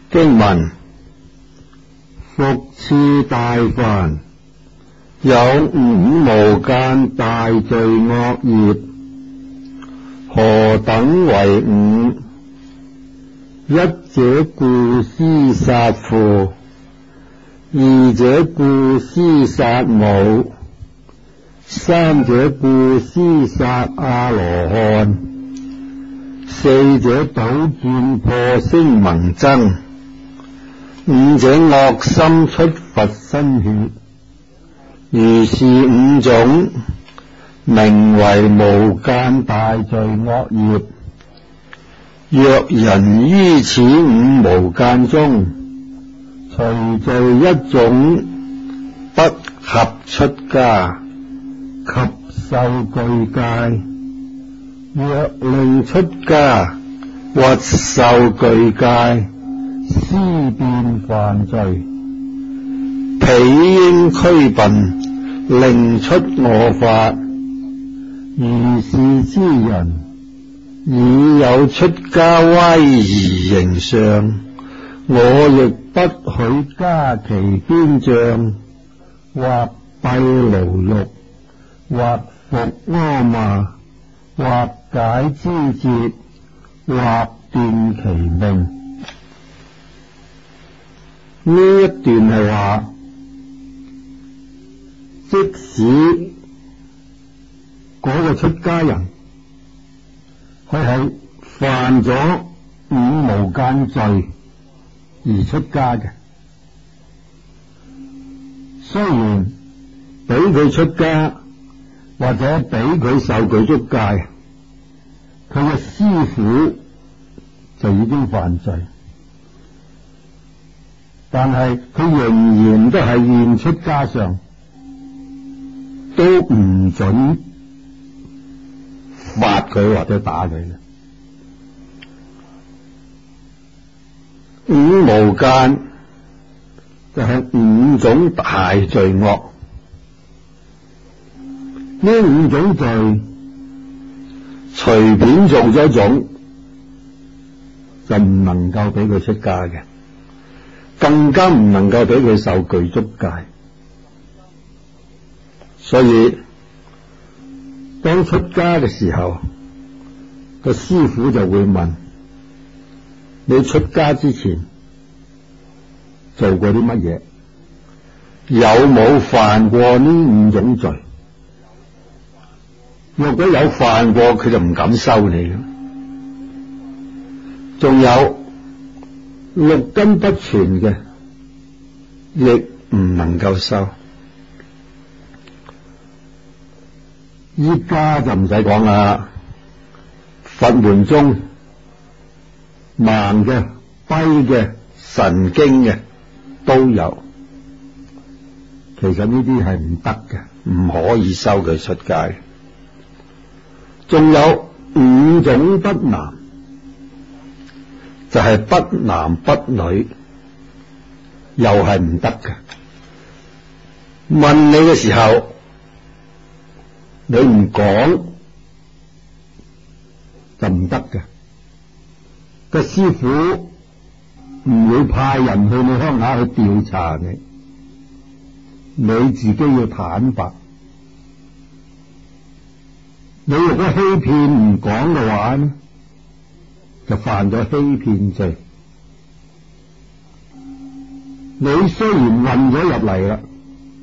經文：復次大犯，有五無間大罪惡業。何等為五？一者故施殺父，二者故施殺母，三者故施殺阿羅漢，四者倒轉破聲盟僧，五者惡心出佛身血。如是五種，名為無間大罪惡業。若人於此五無間中，除罪一種，不合出家及受具戒。若令出家或受具戒，思變犯罪，彼應驅擯，令出我法。如是之人，已有出家威儀形象，我亦不許加其邊障，或閉牢獄，或服阿麻，或解肢節，或斷其命。呢一段係話，即使嗰個出家人佢係犯咗五無間罪而出家嘅，雖然俾佢出家或者俾佢受具足戒，佢嘅師父就已經犯罪，但係佢仍然都係現出家相，都唔准罰佢或者打佢嘅。五無間就係五種大罪惡，呢五種罪隨便做咗一種就唔能夠俾佢出家嘅，更加唔能夠俾佢受具足戒。所以當出家嘅時候，個師父就會問你出家之前做過啲乜嘢，有冇犯過呢五種罪？若果有犯過，佢就唔敢收你嘅。仲有六根不全嘅，亦唔能夠收。依家就唔使講啦，佛門中盲嘅、跛嘅、神經嘅都有。其實呢啲係唔得嘅，唔可以收佢出家。仲有五種不男，就係不男不女，又係唔得嘅。問你嘅時候，你唔講就唔得嘅。個師父唔會派人去你鄉下去調查你，你自己要坦白。你如果欺騙唔講嘅話呢，就犯咗欺騙罪。你雖然混咗入嚟啦，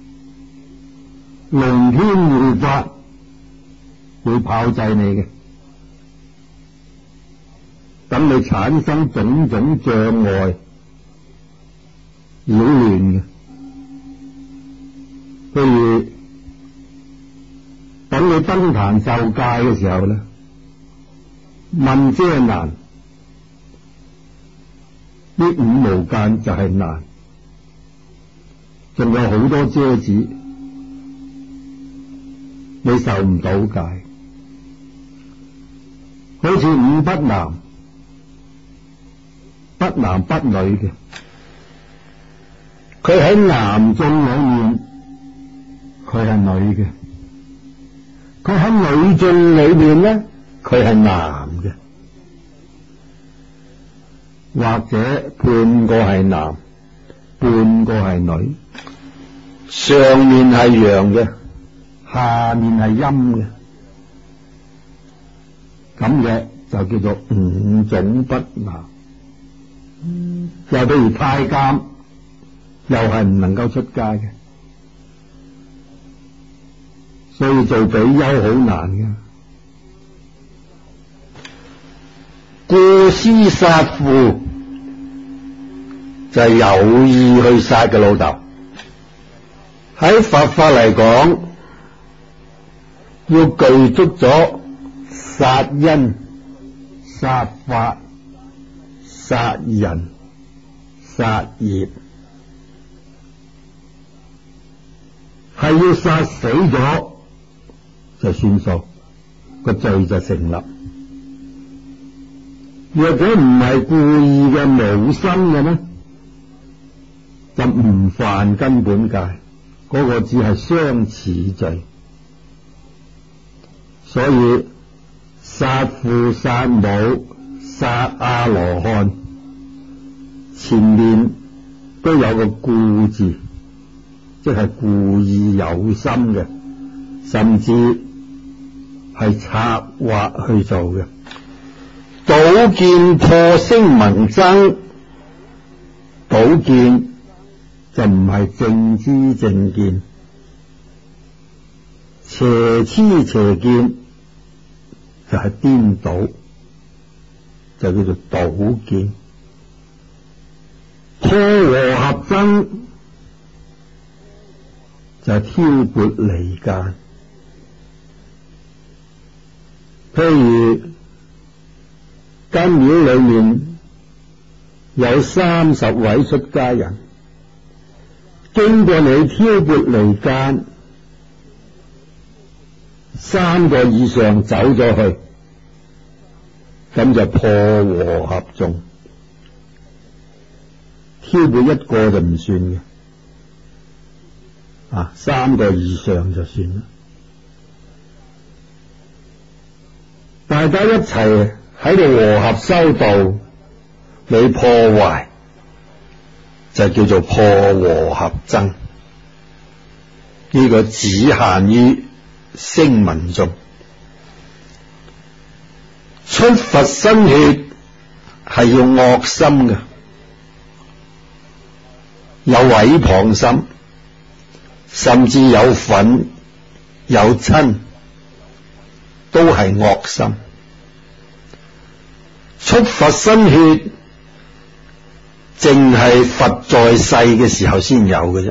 龍天護法會炮製你嘅，等你產生種種障礙擾亂嘅。譬如等你登壇受戒嘅時候咧，問遮難，呢五無間就係難，仲有好多遮止，你受唔到戒。好似五不男，不男不女嘅，佢喺男眾裏面，佢係女嘅；佢喺女眾裏面咧，佢係男嘅。 或者半個係男，半個係女，上面係陽嘅，下面係陰嘅，咁嘅就叫做五種不男。又譬如太監，又係唔能夠出家嘅，所以做比丘好難嘅。故施殺父，就係有意去殺嘅老豆。喺佛法嚟講，要具足咗殺因、殺法、殺人、殺業，係要殺死咗就算數，個罪就成立。若果唔係故意嘅無心嘅呢，就唔犯根本戒，嗰個只係相似罪。所以殺父殺母殺阿羅漢，前面都有個故字，即係故意有心嘅，甚至係策劃去做嘅。倒見破聲聞僧，倒見就唔係正知正見，邪痴邪見就係顛倒，就叫做倒見。破和合僧就係挑撥離間，譬如間廟裏面有30位出家人，經過你挑撥離間，3個以上走咗去，咁就破和合眾。挑撥一個就唔算嘅，3個以上就算啦。大家一齊喺度和合修道，你破壞就叫做破和合僧。呢個只限於聲聞眾。出佛身血係要惡心嘅，有毀謗心，甚至有憤有瞋，都係惡心。出佛身血淨係佛在世嘅時候先有嘅啫。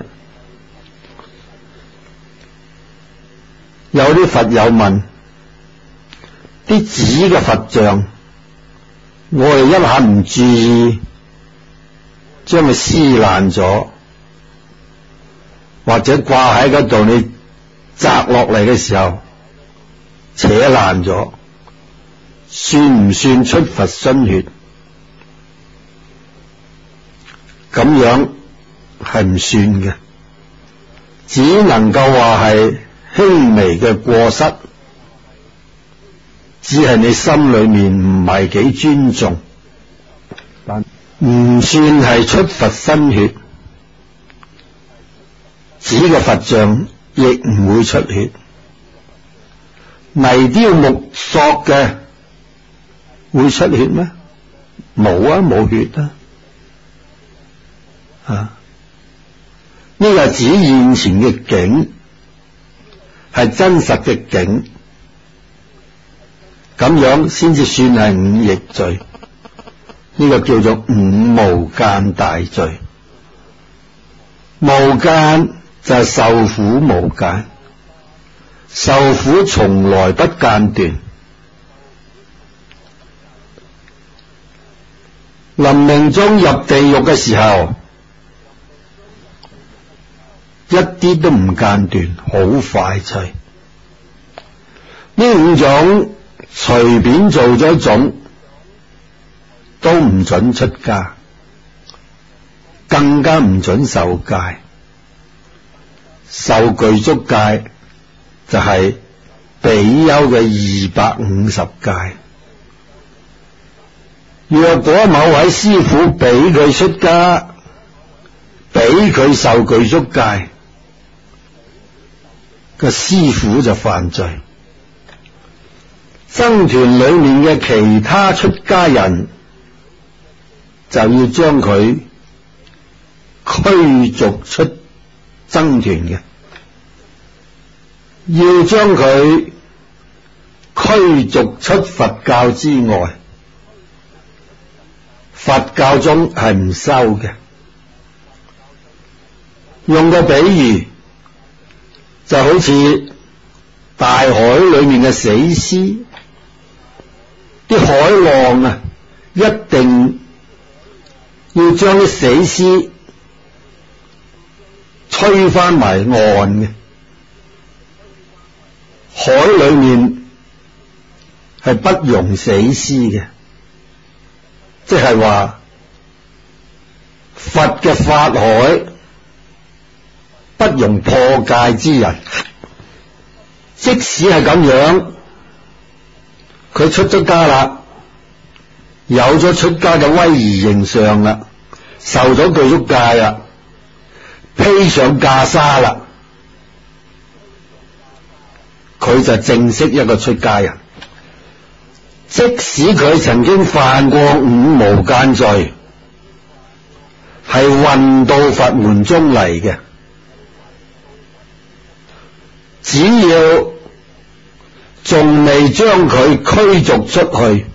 有啲佛友問，啲紙嘅佛像，我哋一下唔注意，將佢撕爛咗，或者掛喺嗰度，你摘落嚟嘅時候扯爛咗，算唔算出佛身血？咁樣係唔算嘅，只能夠話係輕微嘅過失，只係你心裏面唔係幾尊重，但唔算係出佛身血。紙嘅佛像亦唔會出血，泥雕木塑嘅會出血咩？冇啊，冇血啊！呢個係指現前嘅景，係真實嘅景，咁樣先至算係五逆罪。呢個叫做五無間大罪。無間就係受苦無間，受苦從來不間斷。臨命終入地獄嘅時候，一啲都唔間斷，好快脆。呢5種隨便做咗一種，都唔准出家，更加唔准受戒。受具足戒就係比丘嘅250戒。 若果某位師傅俾佢出家，俾佢受具足戒，個師傅就犯罪。僧團裏面嘅其他出家人就要將佢驅逐出僧團嘅，要將佢驅逐出佛教之外。佛教中係唔收嘅。用個比喻就好似大海裏面嘅死屍，啲海浪啊，一定要將啲死屍吹翻埋岸嘅。海裏面係不容死屍嘅，即係話佛嘅法海不容破戒之人。即使係咁樣，佢出咗家啦，有咗出家嘅威儀形象啦，受咗具足戒啦，披上袈裟啦，佢就正式一個出家人。即使佢曾經犯過五無間罪，係混到佛門中嚟嘅，只要仲未將佢驅逐出去，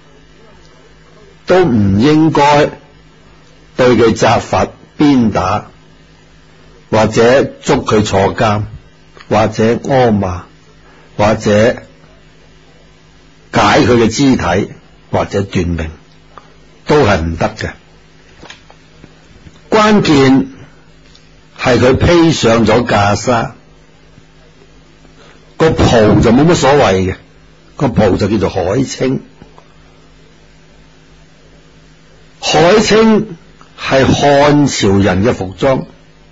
都唔應該對佢責罰鞭打，或者捉佢坐監，或者柯罵，或者解佢嘅肢體，或者斷命，都係唔得嘅。關鍵係佢披上咗袈裟，個袍就冇乜所謂嘅，個袍就叫做海青。海青係漢朝人嘅服裝，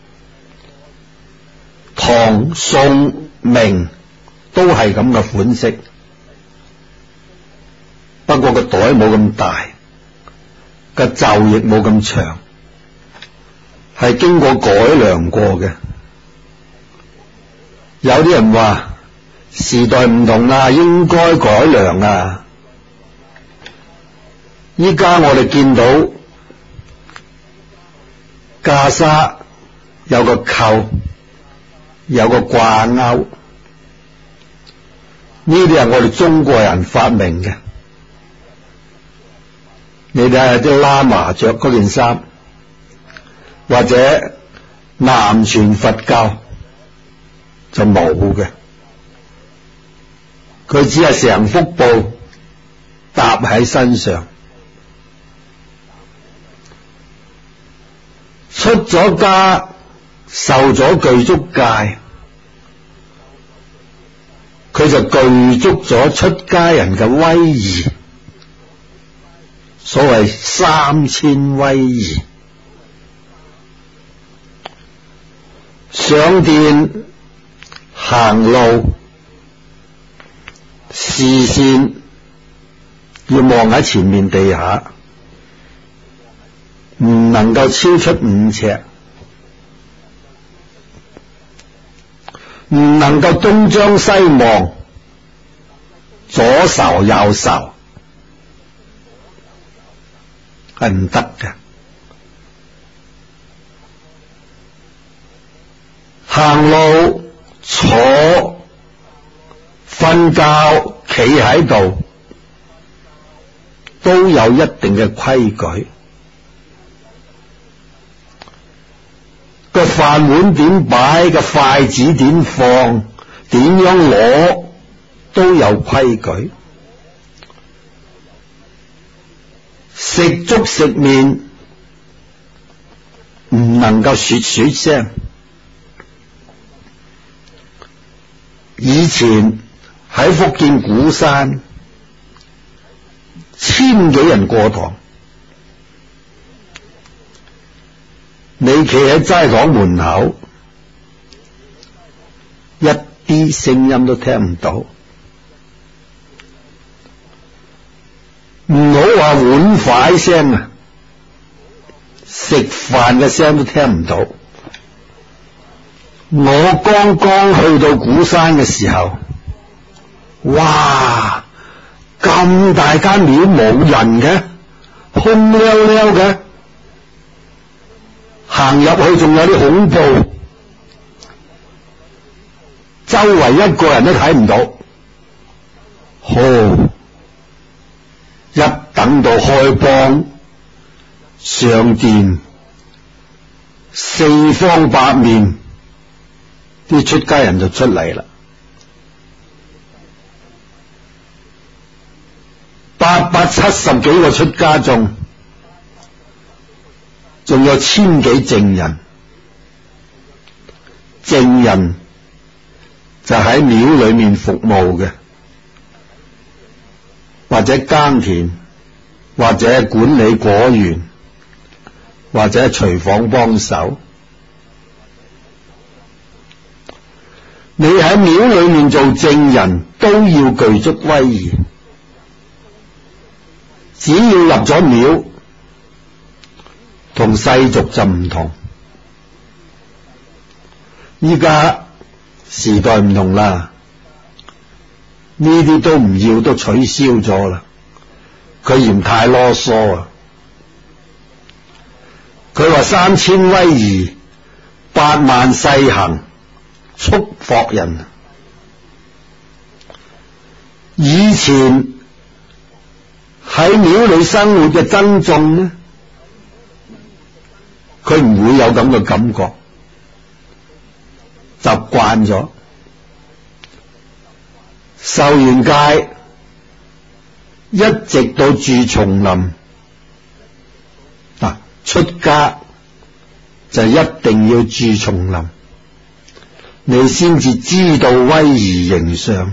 唐宋明都係咁嘅款式，不過個袋冇咁大，個袖亦冇咁長，係經過改良過嘅。有啲人話時代唔同啦，應該改良啊。依家我哋見到袈裟有個扣，有個掛鈎，呢啲係我哋中國人發明嘅。你睇下啲喇嘛着嗰件衫，或者南傳佛教就冇嘅，佢只係成幅布搭喺身上。出咗家，受咗具足戒，佢就具足咗出家人嘅威儀。所謂3000威儀，上殿行路視線要望喺前面地下，唔能夠超出5尺，唔能夠東張西望，左睄右睄，係唔得嘅。行路、坐、瞓覺、企喺度，都有一定嘅規矩。個飯碗點擺，個筷子點放，點樣攞，都有規矩。食粥食麵唔能夠噓聲。以前喺福建鼓山，1000幾人過堂，你企喺齋堂門口，一啲聲音都聽唔到。 唔好話碗筷聲啊，食飯嘅聲都聽唔到。我剛剛去到鼓山嘅時候，哇！咁大間廟冇人嘅，空溜溜嘅，行入去仲有啲恐怖，周圍一個人都睇唔到。一等到開光上殿，四方八面啲出家人就出嚟啦，870幾個出家眾，仲有1000幾證人。證人就喺廟裏面服務嘅，或者耕田，或者管理果園，或者廚房幫手。你喺廟裏面做證人都要具足威儀，只要入咗廟，同世俗就唔同。依家時代唔同啦，呢啲都唔要，都取消咗啦。佢嫌太囉嗦啊！佢話3000威儀，8萬世行，束縛人。以前喺廟裏生活嘅僧眾呢，佢唔會有咁嘅感覺，習慣咗。受完戒，一直到住叢林，出家就一定要住叢林，你先至知道威儀形相。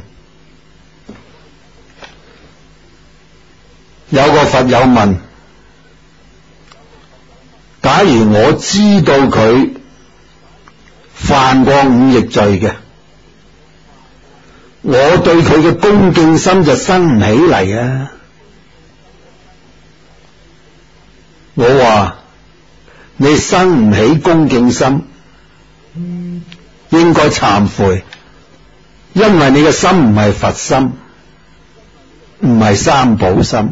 有個佛友問：假如我知道佢犯過5逆罪嘅，我對佢嘅恭敬心就生唔起嚟啊！我話你生唔起恭敬心，應該懺悔，因為你嘅心唔係佛心，唔係三寶心。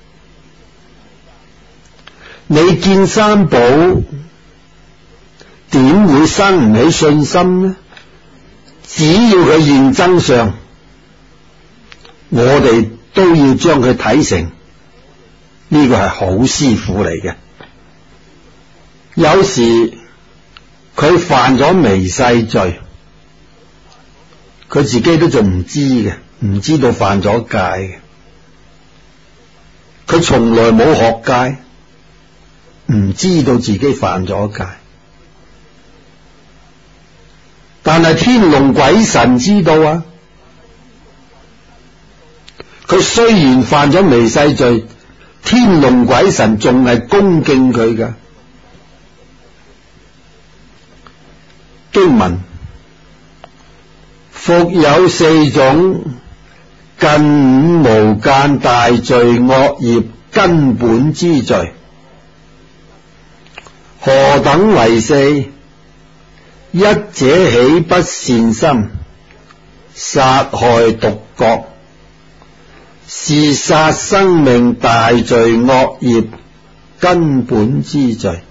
你見三寶，點會生唔起信心呢？只要佢現真相，我哋都要將佢睇成呢個係好師父嚟嘅。有時佢犯咗微細罪，佢自己都仲唔知嘅，唔知道犯咗戒嘅。佢從來冇學戒，唔知道自己犯咗戒。但係天龍鬼神知道啊，佢雖然犯咗微細罪，天龍鬼神仲係恭敬佢㗎。經文：復有4種近5無間大罪惡業根本之罪，何等為4？一者起不善心，殺害獨覺，是殺生命大罪惡業根本之罪。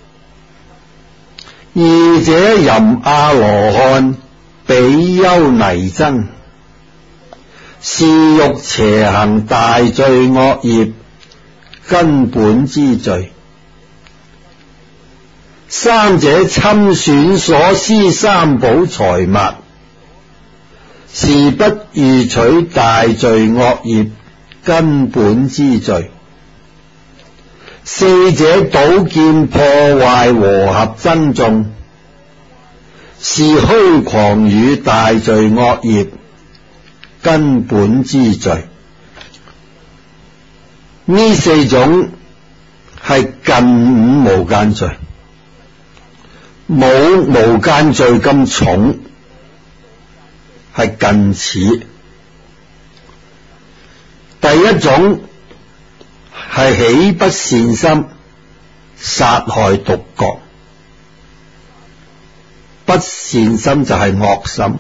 二者淫阿羅漢比丘尼僧，是欲邪行大罪惡業根本之罪。三者侵損所施三寶財物，是不預取大罪惡業根本之罪。四者倒劍破壞和合僧眾，是虛誑語大罪惡業根本之罪。呢4種係近5無間罪，冇無間罪咁重，係近似。第一種係起不善心，殺害獨覺。不善心就係惡心。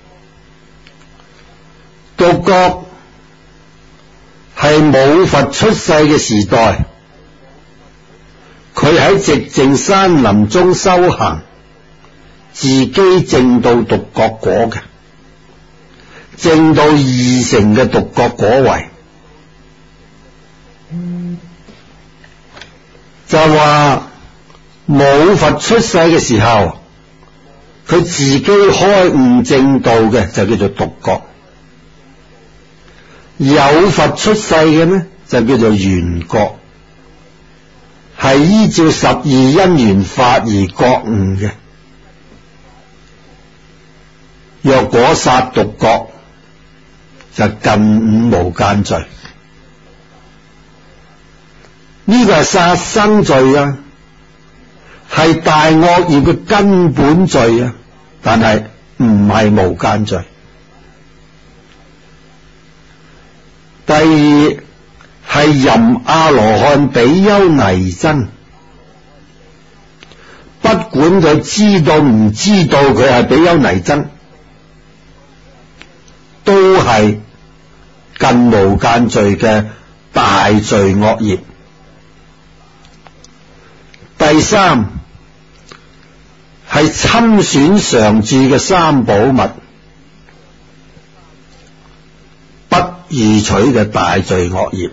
獨覺係冇佛出世嘅時代，佢喺寂靜山林中修行，自己證到獨覺果嘅，證到二乘嘅獨覺果位。就話冇佛出世嘅時候，佢自己開悟證道嘅就叫做獨覺；有佛出世嘅呢，就叫做緣覺，係依照十二因緣法而覺悟嘅。若果殺獨覺，就近五無間罪。呢個係殺生罪啊，係大惡業嘅根本罪啊，但係唔係無間罪。第二係淫阿羅漢比丘尼僧，不管佢知道唔知道佢係比丘尼僧，都係近無間罪嘅大罪惡業。第三係侵損常住嘅三寶物，不預取嘅大罪惡業。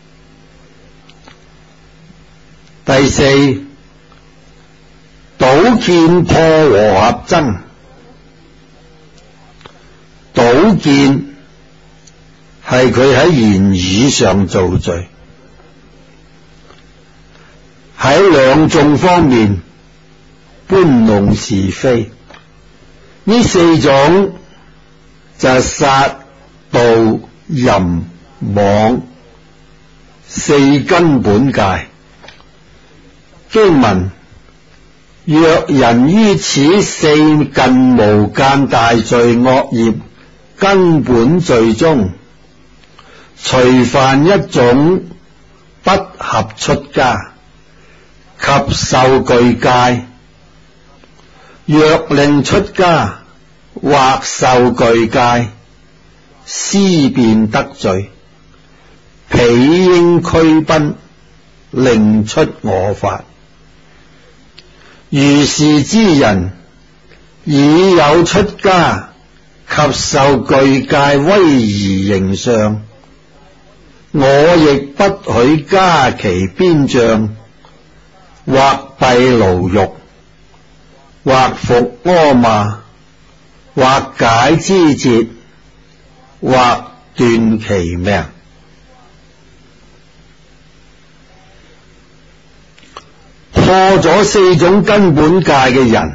第四，倒見破和合僧，倒見係佢喺言語上造罪，喺兩眾方面搬弄是非。呢四種就係殺盜淫妄四根本戒。經文：若人於此四近無間大罪惡業根本罪中，除犯一種，不合出家及受具戒。若令出家或受具戒，思辨得罪，彼應驅奔，令出我法。如是之人，已有出家及受具戒威儀形象，我亦不許加其鞭杖，或閉牢獄，或服阿罵，或解肢節，或斷其命。破咗四種根本戒嘅人，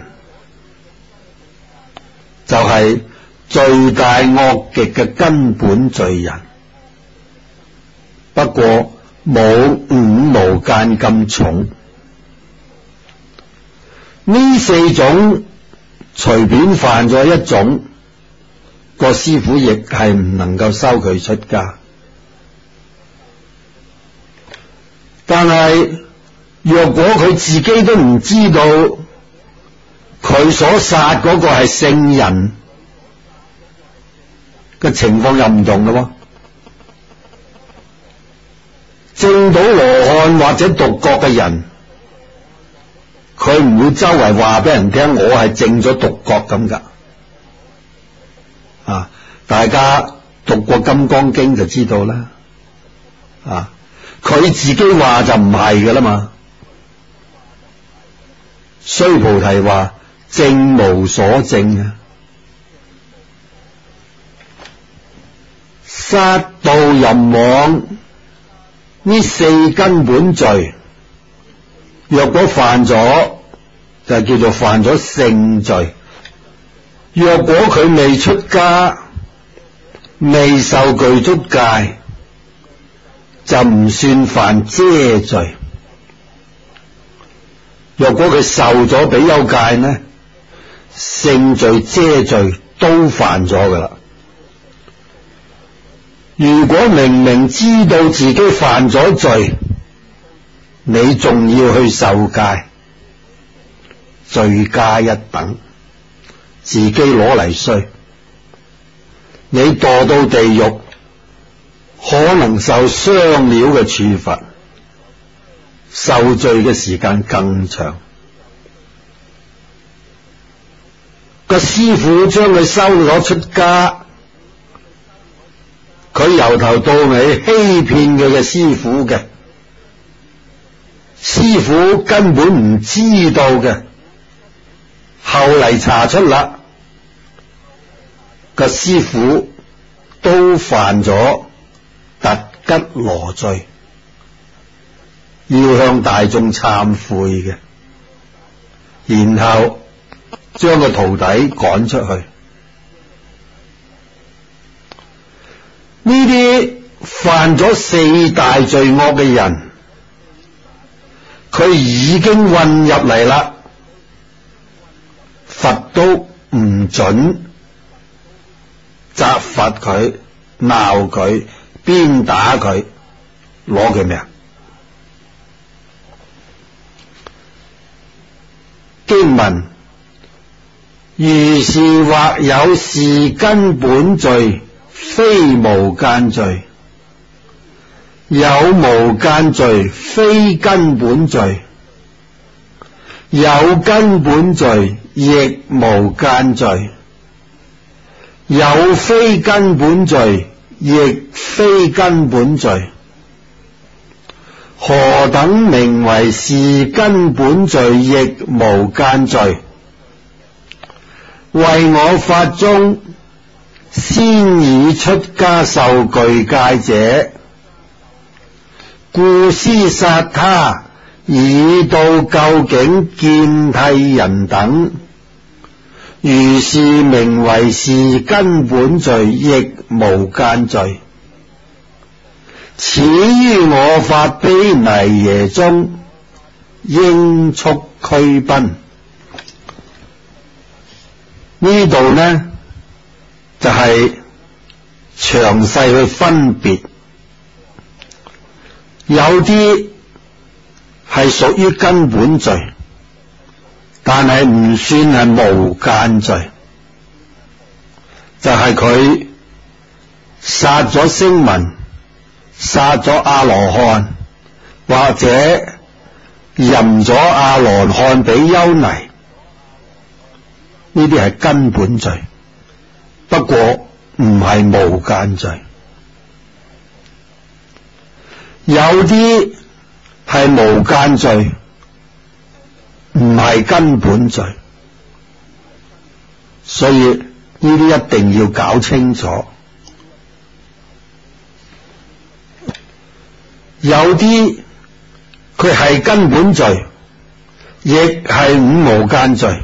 就係罪大惡極嘅根本罪人。不過冇五無間咁重。呢四種隨便犯咗一種，個師父亦係唔能夠收佢出家。但係若果佢自己都唔知道佢所殺嗰個係聖人嘅情況，又唔同咯。證到羅漢或者獨覺嘅人，佢唔會周圍話俾人聽我係證咗獨覺咁噶。啊，大家讀過《金剛經》就知道啦。啊，佢自己話就唔係噶啦嘛。須菩提話證無所證啊。殺盜淫妄呢四根本罪，若果犯咗，就叫做犯咗聖罪。若果佢未出家，未受具足戒，就唔算犯遮罪。若果佢受咗比丘戒呢，聖罪遮罪都犯咗噶啦。如果明明知道自己犯咗罪， 你仲要去受戒，罪加一等，自己攞嚟衰。你墮到地獄，可能受雙料嘅處罰，受罪嘅時間更長。個師傅將佢收咗出家，佢由頭到尾欺騙佢嘅師傅嘅，師傅根本唔知道嘅，後嚟查出啦，個師傅都犯咗突吉羅罪，要向大眾懺悔嘅，然後將個徒弟趕出去。呢啲犯咗四大罪惡嘅人，佢已經混入嚟啦，佛都唔准責罰佢、鬧佢、鞭打佢，攞佢命。經文：如是或有是根本罪，非無間罪；有無間罪，非根本罪；有根本罪，亦無間罪；有非根本罪，亦非根本罪。何等名為是根本罪，亦無間罪？為我法中先以出家受具戒者，故施殺他，以到究竟見替人等，如是名為是根本罪，亦無間罪。此於我法毗泥耶中，應速驅奔。呢度呢就係詳細去分別，有啲係屬於根本罪，但係唔算係無間罪，就係佢殺咗聲聞，殺咗阿羅漢，或者淫咗阿羅漢比丘尼，呢啲係根本罪，不過唔係無間罪。有啲係無間罪，唔係根本罪，所以呢啲一定要搞清楚。有啲佢係根本罪，亦係無間罪。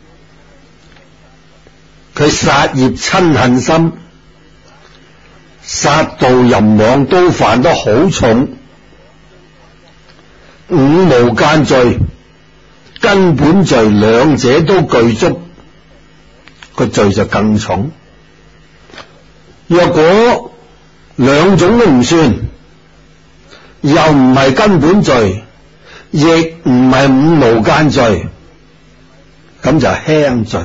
佢殺業嗔恨心，殺盜淫妄都犯得好重，無間罪、根本罪兩者都具足，個罪就更重。若果兩種都唔算，又唔係根本罪，亦唔係無間罪，咁就輕罪。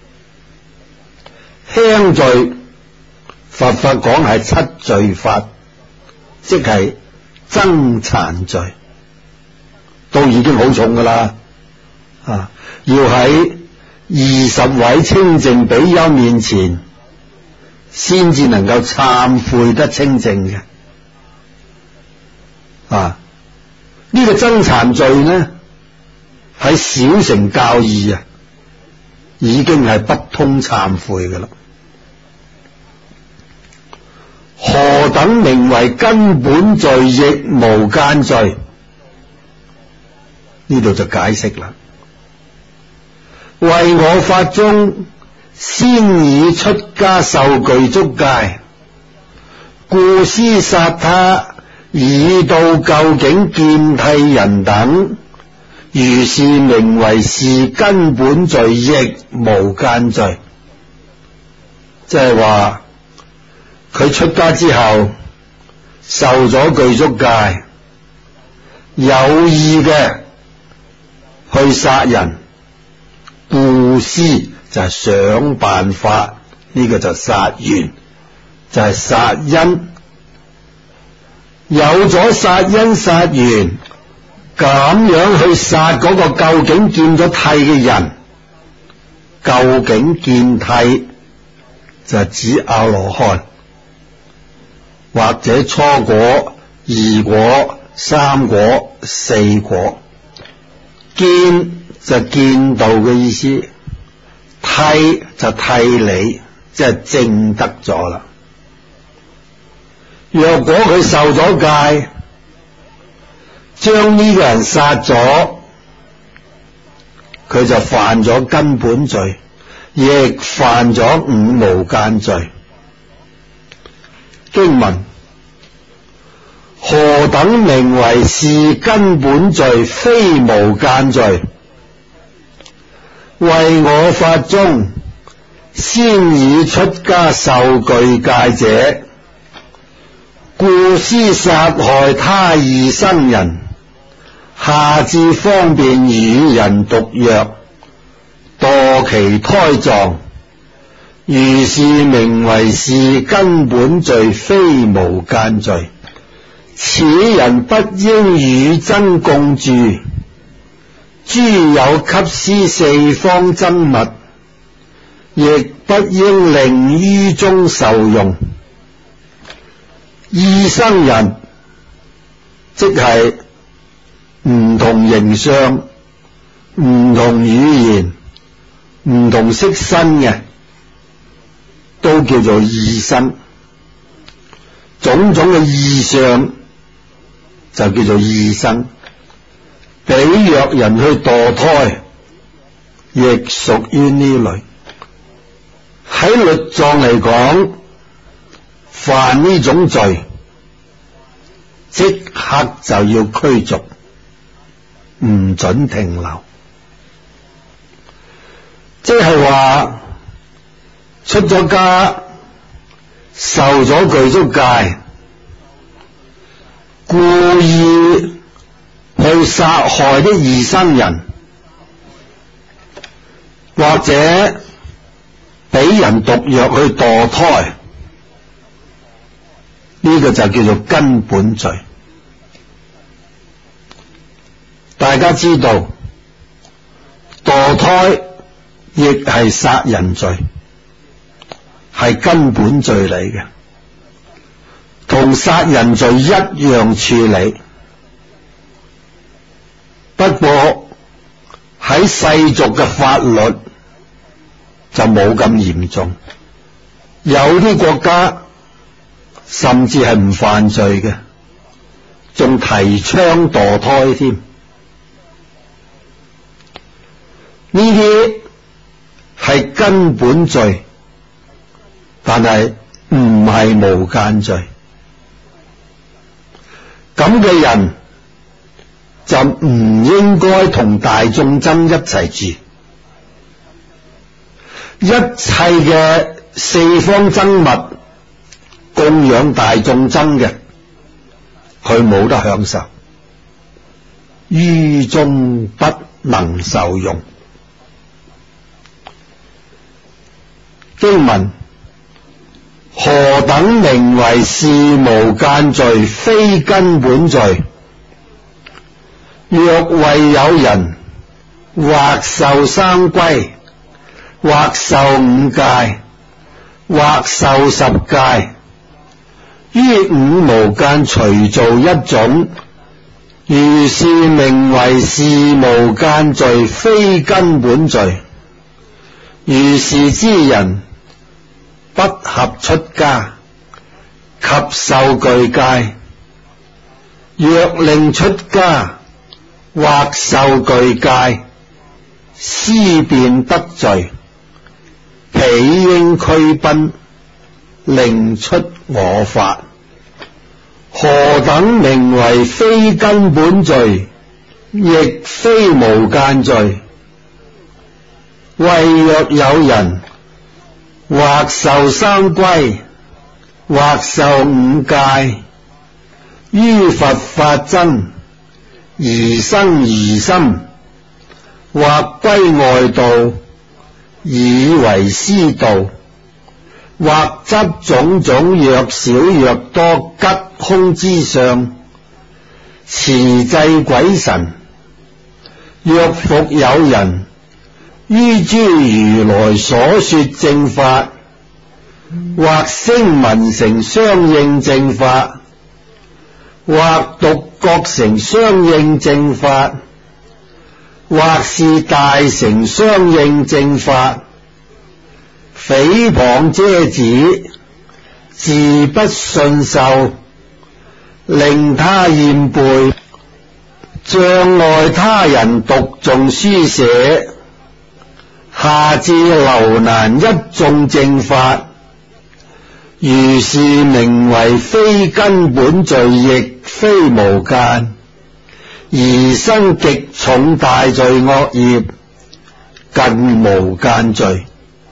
輕罪，佛法講係七罪法，即係僧殘罪，都已經好重噶啦。要喺20位清淨比丘面前，先至能夠懺悔得清淨嘅。呢個僧殘罪呢，喺小乘教義已經係不通懺悔噶啦。何等名為根本罪，亦無間罪？呢度就解釋啦。為我法中先以出家受具足戒，故施殺他，以到究竟見替人等，如是名為是根本罪，亦無間罪。即係話佢出家之後受咗具足戒， 有意嘅去殺人，故施就係想辦法，呢個就殺緣，就係殺因。有咗殺因殺緣，咁樣去殺嗰個究竟見咗諦嘅人，究竟見諦就係指阿羅漢，或者初果、二果、三果、四果。見就見道嘅意思，諦就諦理，即係證得咗啦。若果佢受咗戒，將呢個人殺咗，佢就犯咗根本罪，亦犯咗五無間罪。經文：何等名為是根本罪，非無間罪？為我法中，先以出家受具戒者，故施殺害他異生人，下至方便與人毒藥，墮其胎臟，如是名為是根本罪，非無間罪。此人不應與僧共住，諸有給施四方僧物，亦不應令於中受用。異生人即係唔同形象、唔同語言、唔同色身嘅，都叫做異生。種種嘅異相就叫做異生。比若人去墮胎，亦屬於呢類。喺律藏嚟講，犯呢種罪，即刻就要驅逐，唔准停留。即係話出咗家，受咗具足戒，故意去殺害啲異生人，或者俾人毒藥去墮胎，呢個就叫做根本罪。大家知道墮胎亦係殺人罪，係根本罪嚟嘅，同殺人罪一樣處理。不過喺世俗嘅法律就冇咁嚴重，有啲國家甚至係唔犯罪嘅，仲提倡墮胎添。呢啲係根本罪，但係唔係無間罪。咁嘅人就唔應該同大眾僧一齊住。一切嘅四方僧物供養大眾僧嘅，佢冇得享受，於中不能受用。經文：何等名為是無間罪，非根本罪？若為有人或受三歸，或受五戒，或受十戒，於五無間隨做一種，如是名為是無間罪，非根本罪。如是之人，不合出家及受具戒，若令出家或受具戒，思辨得罪，彼應驅奔，令出我法。何等名為非根本罪，亦非無間罪？為若有人或受三歸，或受五戒，於佛法僧而生疑心，或歸外道，以為師道，或執種種若少若多吉凶之相，持祭鬼神。若復有人於諸如來所說正法，或聲聞乘相應正法，或獨覺乘相應正法，或是大乘相應正法，誹謗遮止，自不信受，令他厭背，障礙他人讀誦書寫，下至留難一眾正法，如是名為非根本罪，亦非無間，而生極重大罪惡業，近無間罪。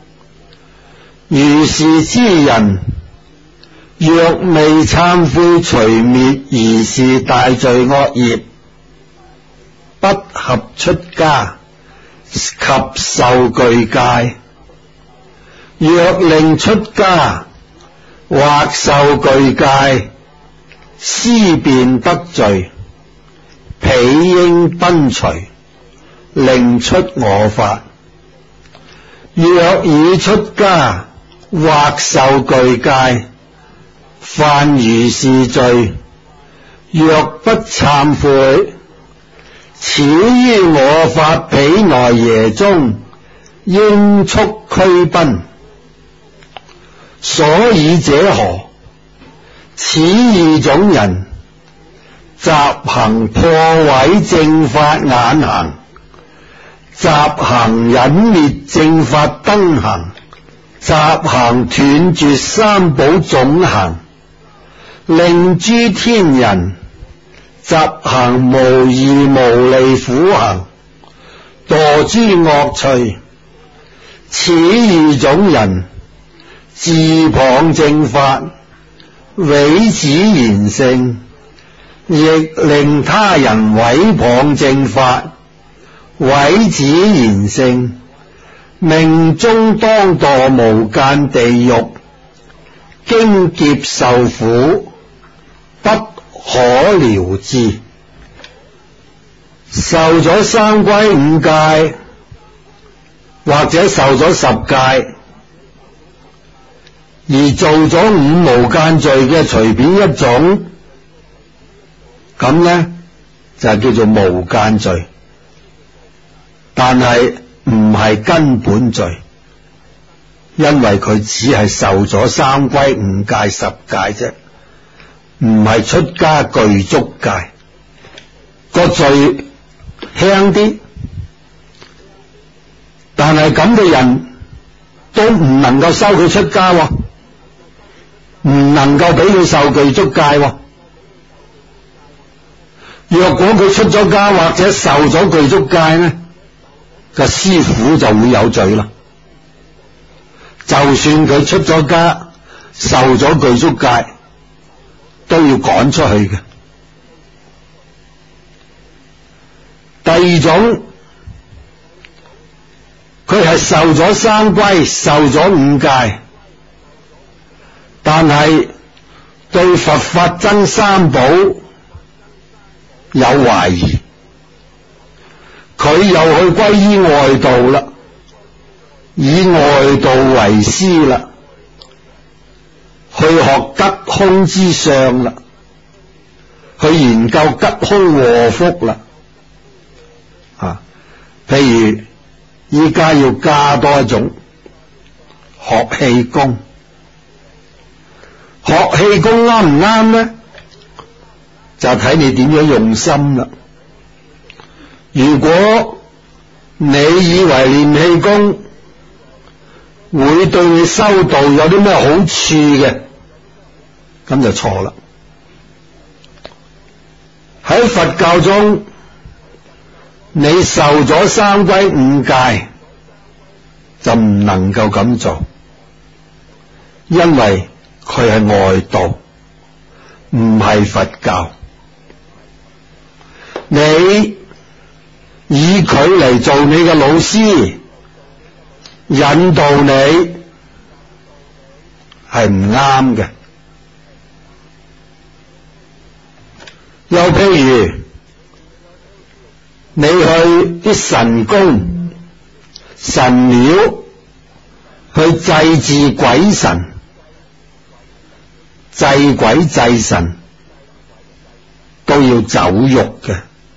如是之人，若未懺悔除滅而是大罪惡業，不合出家及受具戒。若令出家或受具戒，思辨得罪，彼應奔除，令出我法。若已出家或受具戒，犯如是罪，若不懺悔，此於我法毗奈耶中，應速驅奔。所以者何？此二種人，習行破毀正法眼行，習行隱滅正法燈行，習行斷絕三寶種行，令諸天人習行無義無利苦行，墮諸惡趣。此二種人，自謗正法，毀止賢聖，亦令他人毀謗正法，毀止賢聖，命終當墮無間地獄，經劫受苦，不可療治。受咗三歸五戒，或者受咗10戒，而做咗五無間罪嘅隨便一種，咁呢就叫做無間罪，但係唔係根本罪，因為佢只係受咗三歸五戒10戒啫，唔係出家具足戒，個罪輕啲，但係咁嘅人都唔能夠收佢出家喎，唔能夠俾佢受具足戒喎。若果佢出咗家或者受咗具足戒呢，個師父就會有罪啦。就算佢出咗家受咗具足戒，都要趕出去嘅。第二種，佢係受咗三歸，受咗五戒，但係對佛法僧三寶有懷疑，佢又去歸依外道啦，以外道為師啦，去學吉凶之相啦，去研究吉凶禍福啦。譬如依家要加多一種學氣功，學氣功啱唔啱呢？就睇你點樣用心啦。如果你以為練氣功會對你修道有啲咩好處嘅，咁就錯啦。喺佛教中，你受咗三歸五戒就唔能夠咁做，因為佢係外道，唔係佛教。 你以佢嚟做你嘅老師，引導你係唔啱嘅。又譬如你去啲神宮、神廟去祭祀鬼神、祭鬼祭神，都要走肉嘅，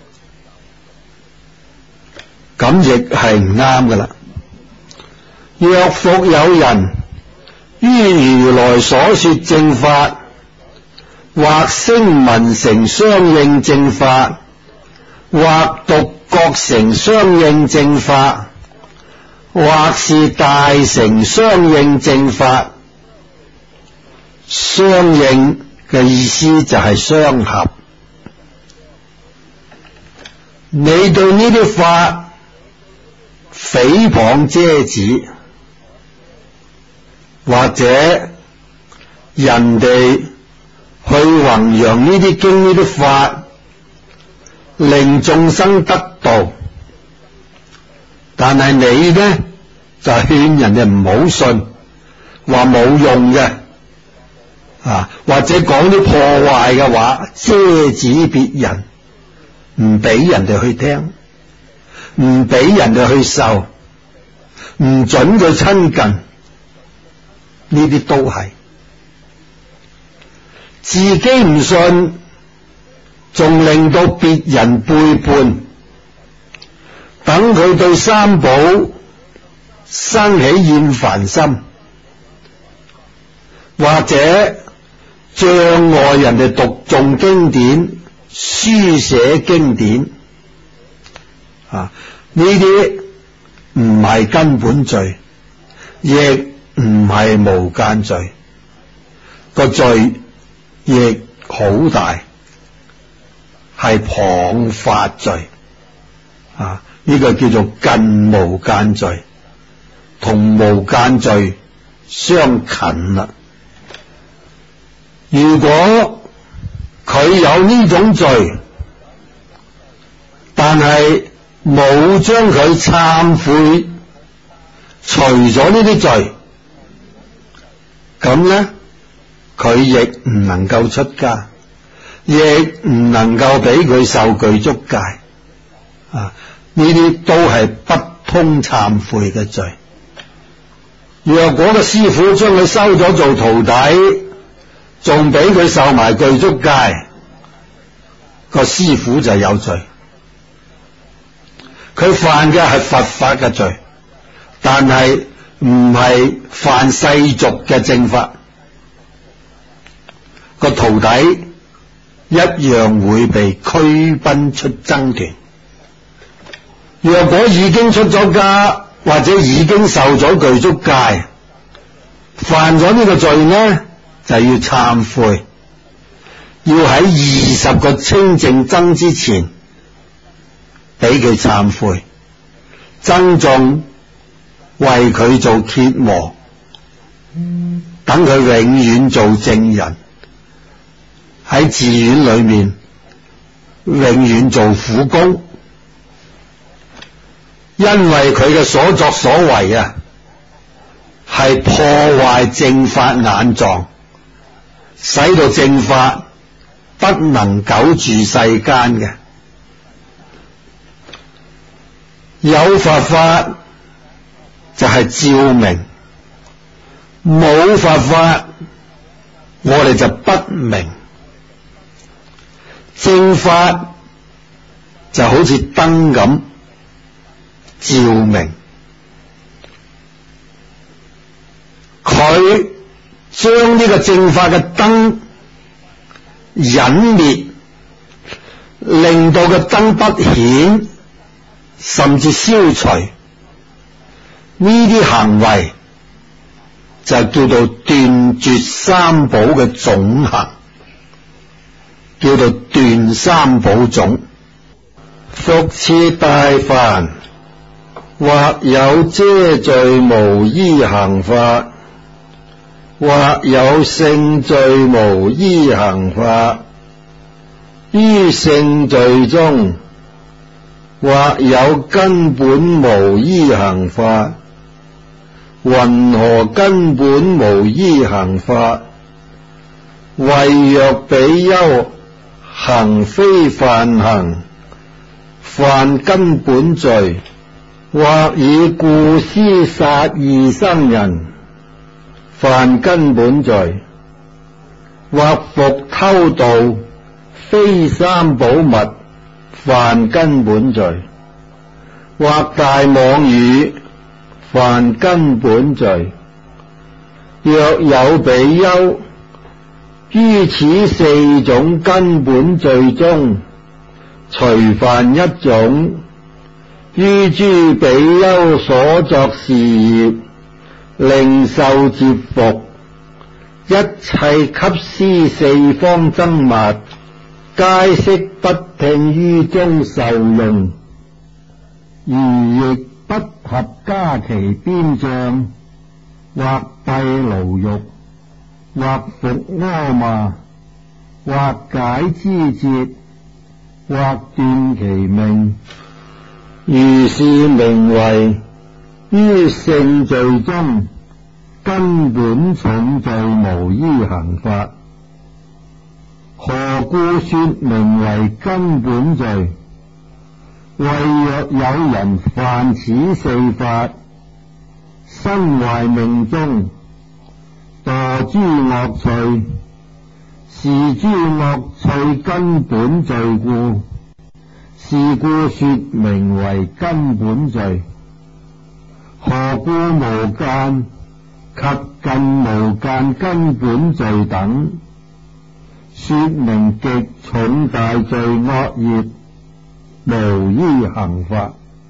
咁亦係唔啱噶啦。若復有人於如來所說正法，或聲聞乘相應正法，或獨覺乘相應正法，或是大乘相應正法。相應嘅意思就係相合。你對呢啲法誹謗遮止，或者人哋去弘揚呢啲經呢啲法，令眾生得道，但係你呢就勸人哋唔好信，話冇用嘅或者講啲破壞嘅話，遮止別人，唔俾人哋去聽，唔俾人哋去受，唔准佢親近，呢啲都係自己唔信，仲令到別人背叛，等佢對三寶生起厭煩心，或者障礙人哋讀誦經典、書寫經典呢啲唔係根本罪，亦唔係無間罪，個罪亦好大，係謗法罪呢個叫做近無間罪，同無間罪相近啦。如果佢有呢種罪，但係冇將佢懺悔除咗呢啲罪，咁呢佢亦唔能夠出家，亦唔能夠俾佢受具足戒呢啲都係不通懺悔嘅罪。若果個師父將佢收咗做徒弟，仲俾佢受埋具足戒，個師父就有罪。佢犯嘅係佛法嘅罪，但係唔係犯世俗嘅正法，個徒弟一樣會被驅奔出僧團。若果已經出咗家，或者已經受咗具足戒，犯咗呢個罪呢，就要懺悔，要喺20個清淨僧之前俾佢懺悔，僧眾為佢做羯磨，等佢永遠做證人，喺寺院裏面永遠做苦工，因為佢嘅所作所為係破壞正法眼藏，使到正法不能久住世間嘅。有佛法就係照明，冇佛法我哋就不明。正法就好似燈咁照明，佢將呢個正法嘅燈隱滅，令到個燈不顯，甚至消除，呢啲行為就叫做斷絕三寶嘅總行，叫做斷三寶種。復次大梵，或有遮罪無依行法，或有性罪無依行法，於性罪中或有根本無依行法。云何根本無依行法？謂若比丘行非梵行，犯根本罪；或以故施殺異生人，犯根本罪；或復偷盜非三寶物，犯根本罪；或大妄語，犯根本罪。若有比丘於此四種根本罪中，隨犯一種，於諸比丘所作事業，令受折服，一切給施四方僧物，皆悉不聽於中受用，而亦不合加其邊障，或閉牢獄，或服阿罵，或解肢節，或斷其命，如是名為於性罪中根本重罪無依行法。何故說名為根本罪？謂若有人犯此四法，身懷命終，墮諸惡趣，是諸惡趣根本罪故，是故說名為根本罪。何故無間及近無間根本罪等，說明極重大罪惡業無依行法？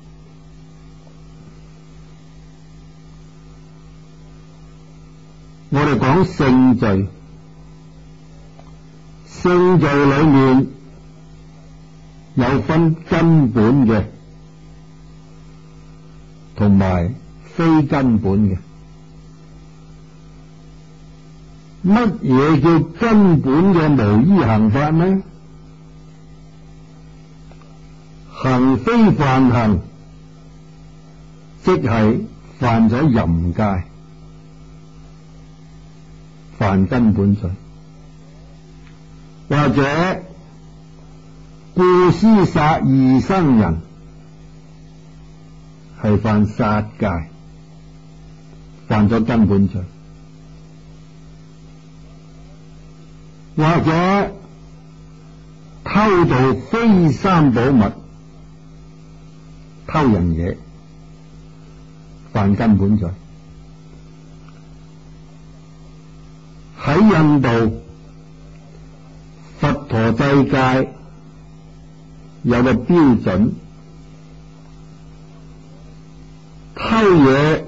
我哋講性罪，性罪裏面有分根本嘅同埋非根本嘅。乜嘢叫根本嘅無依行法呢？行非梵行，即係犯咗淫戒，犯根本罪；或者故施殺異生人，係犯殺戒，犯咗根本罪；或者偷盜非三寶物，偷人嘢，犯根本罪。喺印度佛陀制戒有個標準，偷嘢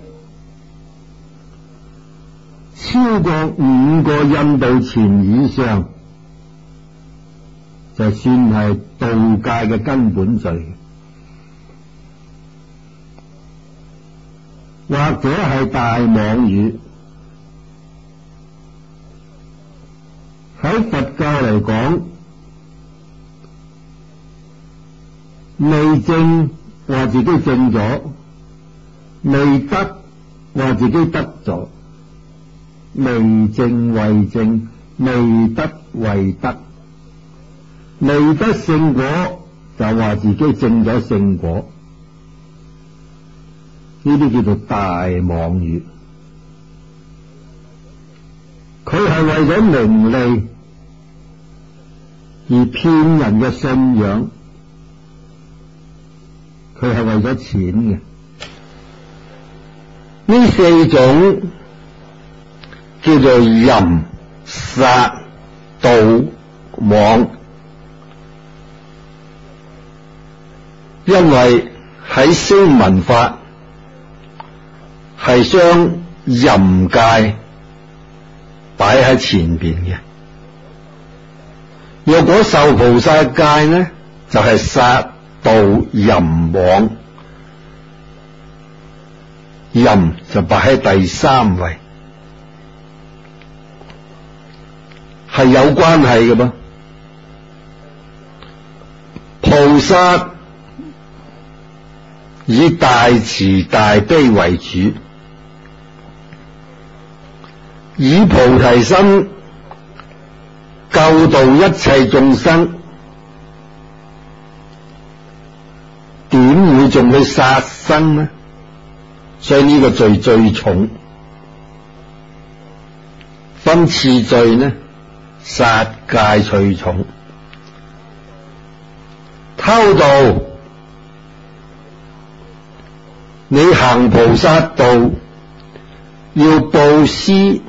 超過5個印度錢以上，就算係盜戒嘅根本罪，或者係大妄語。喺佛教嚟講，未證話自己證咗，未得話自己得咗，未證為證，未得為得，未得聖果就話自己證咗聖果，呢啲叫做大妄語。佢係為咗名利而騙人嘅信仰，佢係為咗錢嘅。呢四種叫做淫、殺、盜、妄。因為喺聲聞法係將淫戒擺喺前邊嘅，若果受菩薩戒呢，就係殺盜淫妄，淫就擺喺第三位，係有關係嘅噃。菩薩以大慈大悲為主，以菩提心救度一切眾生，點會仲去殺生呢？所以呢個罪最重，分次序呢，殺戒最重，偷盜，你行菩薩道要布施，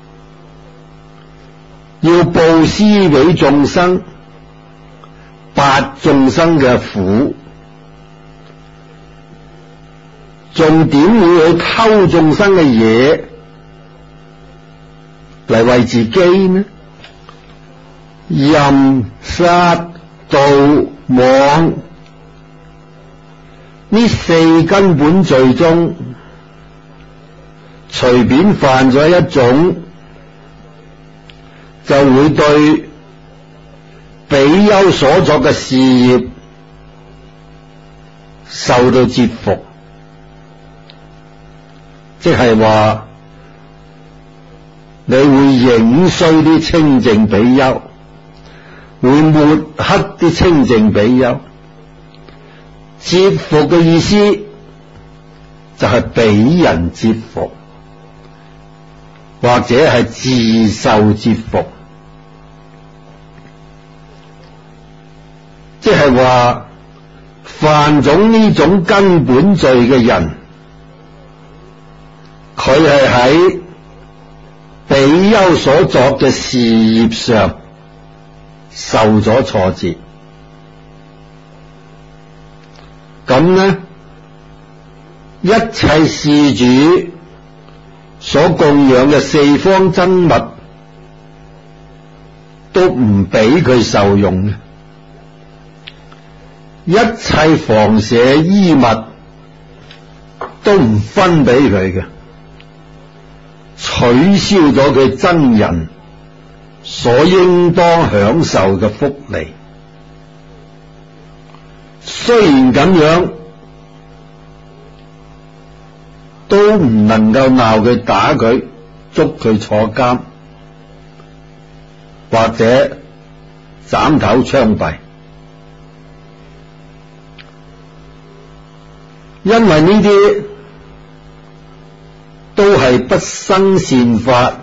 要布施俾眾生，拔眾生嘅苦，仲點會去偷眾生嘅嘢嚟為自己呢？淫殺盜妄呢四根本罪中，隨便犯咗一種，就會對比丘所作嘅事業受到折服，即係話你會影衰啲清淨比丘，會抹黑啲清淨比丘。折服嘅意思就係俾人折服，或者係自受折服，即係話犯咗呢種根本罪嘅人，佢係喺比丘所作嘅事業上受咗挫折，咁呢，一切事主所供養嘅四方真物都唔俾佢受用嘅，一切房舍衣物都唔分俾佢嘅，取消咗佢真人所應當享受嘅福利。雖然咁樣，都唔能夠鬧佢、打佢、捉佢坐監，或者斬頭槍斃，因為呢啲都係不生善法、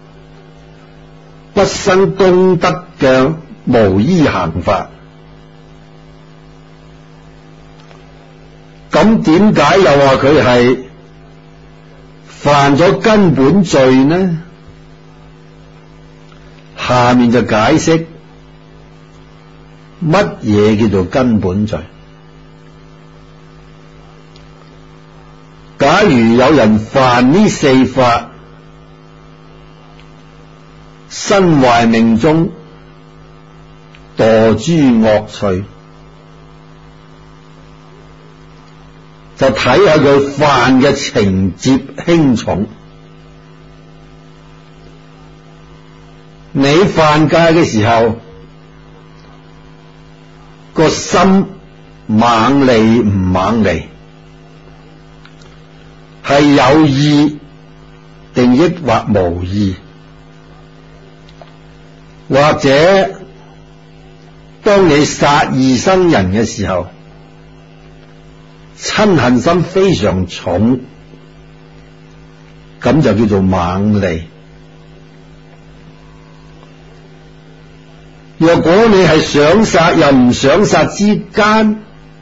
不生功德嘅無依行法。咁點解又話佢係犯咗根本罪呢？下面就解釋乜嘢叫做根本罪。假如有人犯呢四法，身壞命終，墮諸惡趣，就睇下佢犯嘅情節輕重。你犯戒嘅時候，個心猛利唔猛利，係有意定抑或無意，或者當你殺義生人嘅時候，嗔恨心非常重，咁就叫做猛利。若果你係想殺又唔想殺之間，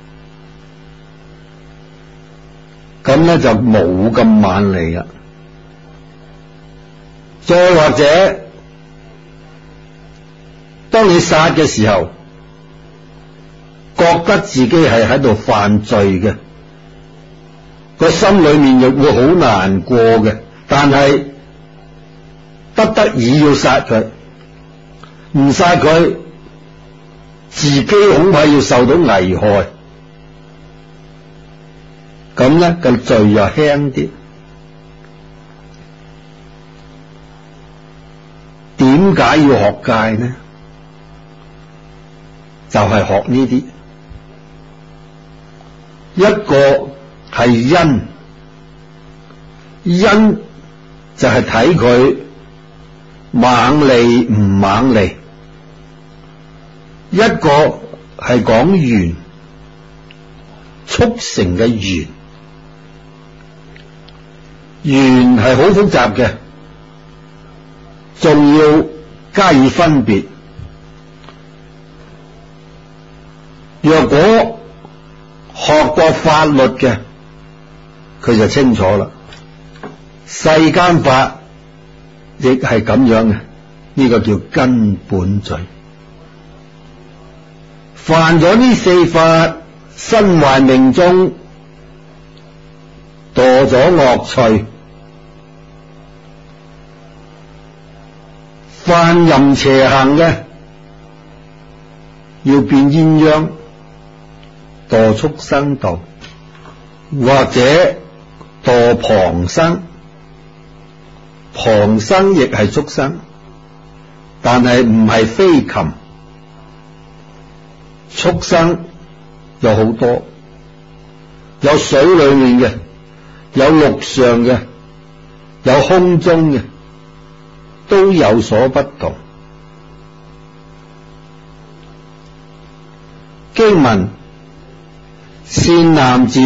咁咧就冇咁猛利啦。再或者當你殺嘅時候，覺得自己係喺度犯罪嘅，個心裏面亦會好難過嘅，但係不得已要殺佢，唔殺佢自己恐怕要受到危害，咁咧個罪又輕啲。點解要學戒呢？就係學呢啲。一個係因，因就係睇佢猛利唔猛利。一個係講緣，促成嘅緣，緣係好複雜嘅，仲要加以分別。若果學過法律嘅，佢就清楚啦。世間法亦係咁樣嘅，呢個叫根本罪。犯咗呢四法，身壞命終，墮咗惡趣。犯淫邪行嘅，要變鴛鴦，墮畜生道，或者墮旁生。旁生亦係畜生，但係唔係飛禽。畜生有好多，有水裏面嘅，有陸上嘅，有空中嘅，都有所不同。經文，善男子，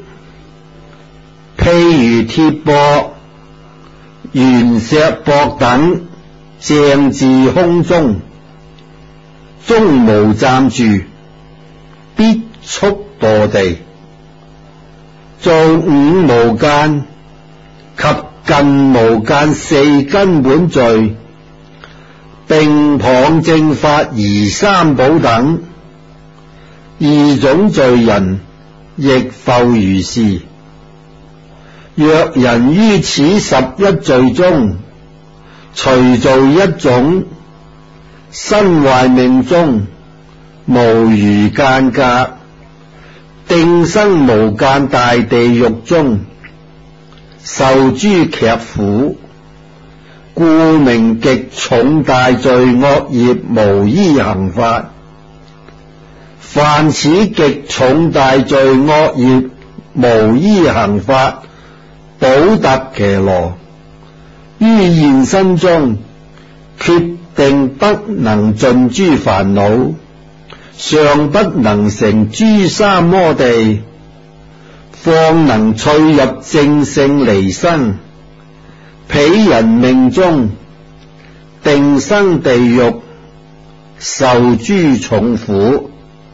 譬如鐵膊、圓石膊等，掟自空中，終無暫住，必速墮地。做五無間及近無間四根本罪，並謗正法疑三寶等二種罪人，亦復如是。若人於此11罪中，隨做一種，身壞命終，無餘間隔，定生無間大地獄中，受諸劇苦，故名極重大罪惡業無依行法。犯此極重大罪惡業無依行法，補特伽羅於現身中決定不能盡諸煩惱，尚不能成諸三摩地，方能趣入正性離生，彼人命中定生地獄，受諸重苦。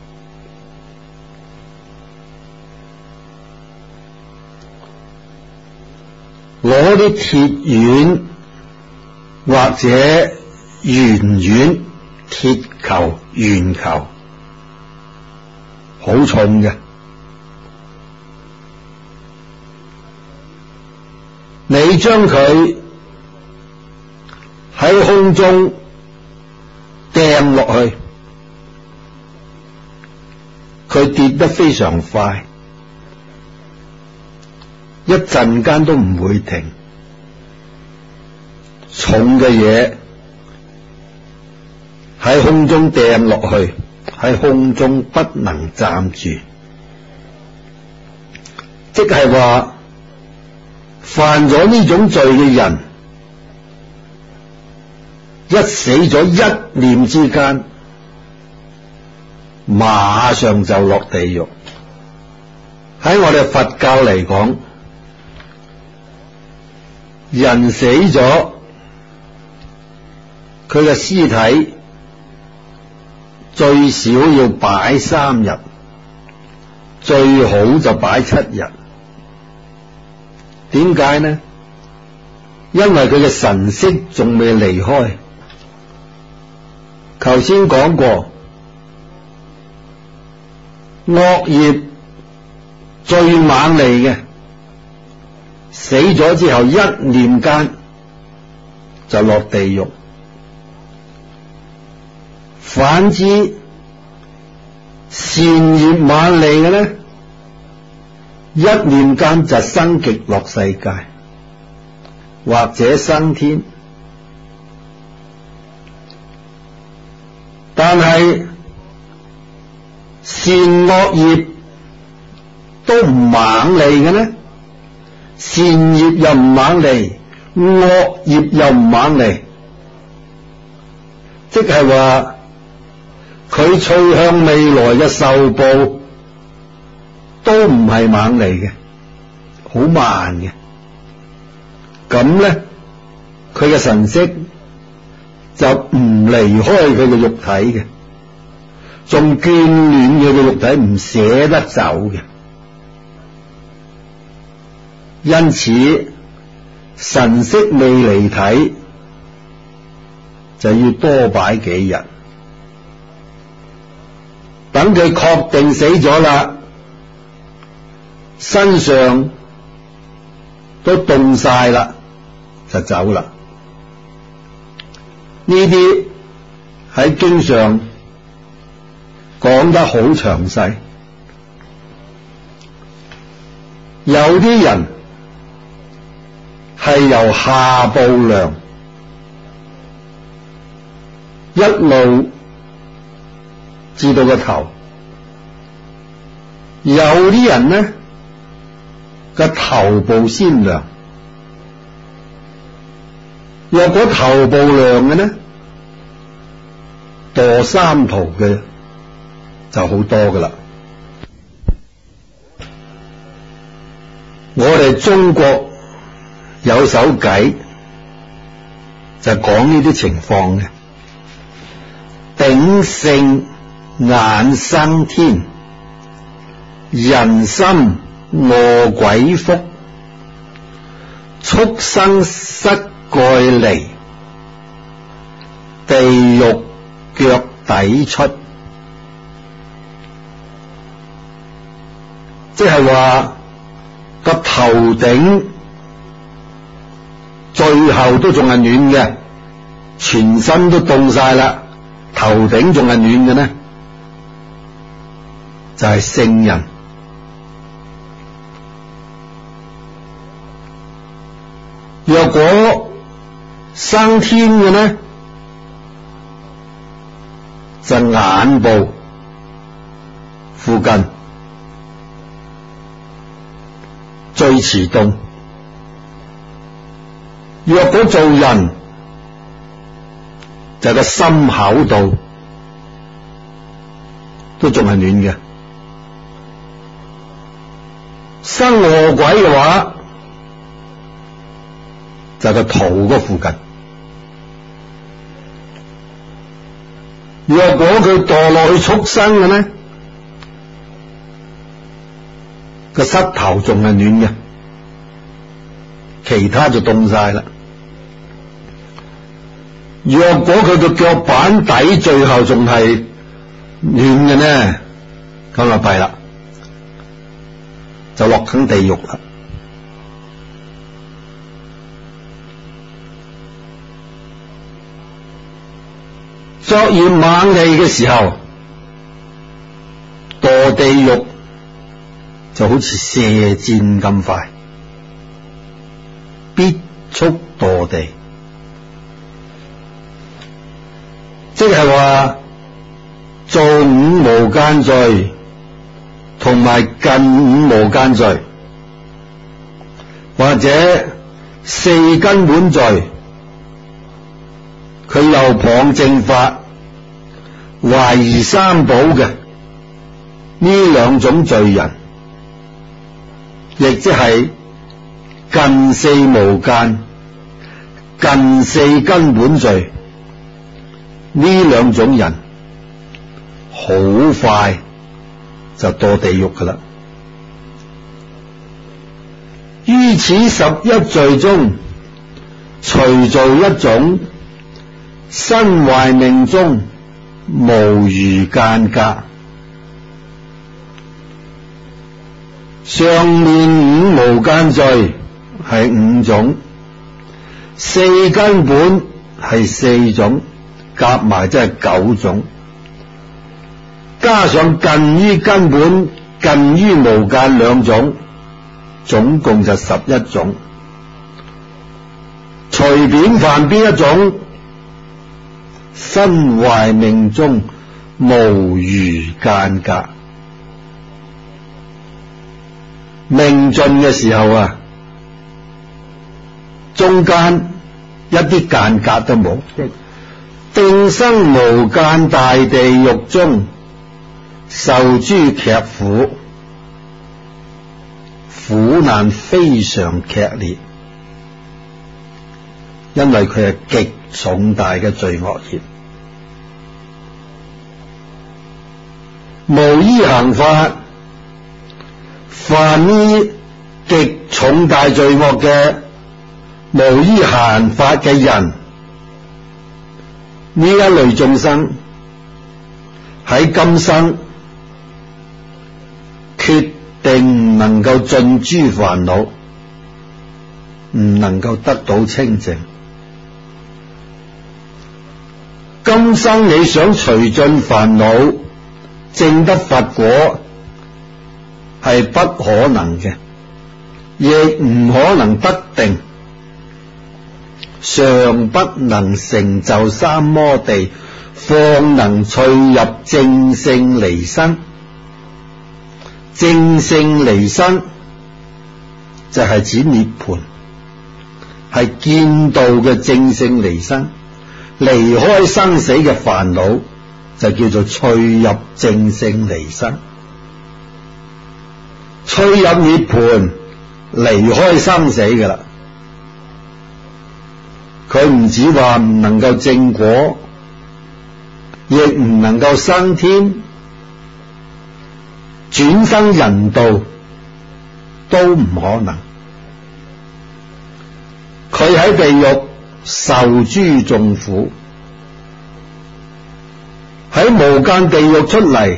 攞啲鐵丸或者圓丸、鐵球、圓球，好重嘅，你將佢喺空中掟落去，佢跌得非常快，一陣間都唔會停。重嘅嘢喺空中掟落去，喺空中不能暫住，即係話犯咗呢種罪嘅人，一死咗一念之間，馬上就落地獄。喺我哋佛教嚟講，人死咗，佢嘅屍體最少要擺3日，最好就擺7日。點解呢？因為佢嘅神識仲未離開。頭先講過，惡業最猛利嘅，死咗之後一念間就落地獄。反之，善業猛利嘅呢，一念間就生極樂世界，或者生天。但係善惡業都唔猛利嘅呢？善業又唔猛利，惡業又唔猛利，即係話佢趨向未來嘅受報都唔係猛利嘅，好慢嘅。咁咧，佢嘅神識就唔離開佢嘅肉體嘅，仲眷戀佢嘅肉體，唔捨得走嘅。因此神識未離體，就要多擺幾日，等佢確定死咗啦，身上都凍晒啦，就走啦。呢啲喺經上講得好詳細。有啲人係由下部糧一路至到個頭，有啲人呢個頭部先涼。若果頭部涼嘅呢，墮三途嘅就好多噶啦。我哋中國有首偈就講呢啲情況嘅。鼎盛眼生天，人心餓鬼腹，畜生膝蓋離，地獄腳底出。即係話個頭頂最後都仲係暖嘅，全身都凍晒啦，頭頂仲係暖嘅呢，就係聖人。若果生天嘅呢，就眼部附近最遲凍。若果做人，就個心口度都仲係暖嘅。生餓鬼嘅話，就個肚嗰附近。若果佢墮落去畜生嘅呢，個膝頭仲係暖嘅，其他就凍晒啦。若果佢個腳板底最後仲係暖嘅呢，咁就弊啦，就落緊地獄啦。作業猛利嘅時候，墮地獄就好似射箭咁快，必速墮地。即係話做五無間罪同埋近五無間罪，或者四根本罪，佢又謗正法、懷疑三寶嘅呢兩種罪人，亦即係近四無間、近四根本罪。呢兩種人好快就墮地獄噶啦。於此11罪中，隨做一種，身懷命終，無餘間隔。上面五無間罪係5種，四根本係4種，夾埋即係9種，加上近於根本、近於無間2種，總共就11種。隨便犯邊一種，身懷命終，無餘間隔。 命盡嘅時候啊，中間一啲間隔都冇，定生無間大地獄中，受諸劇苦，苦難非常劇烈，因為佢係極重大嘅罪惡業，無依行法，犯呢極重大罪惡嘅無依行法嘅人，呢一類眾生喺今生決定唔能夠盡諸煩惱，唔能夠得到清淨。今生你想除盡煩惱，證得佛果係不可能嘅，亦唔可能得定，尚不能成就三摩地，方能趣入正性離身。正性離身就係指涅槃，係見道嘅正性離身，離開生死嘅煩惱就叫做趣入正性離身。趣入涅槃，離開生死㗎喇。佢唔止話唔能夠證果，亦唔能夠生天，轉生人道都唔可能。佢喺地獄受諸眾苦，喺無間地獄出嚟，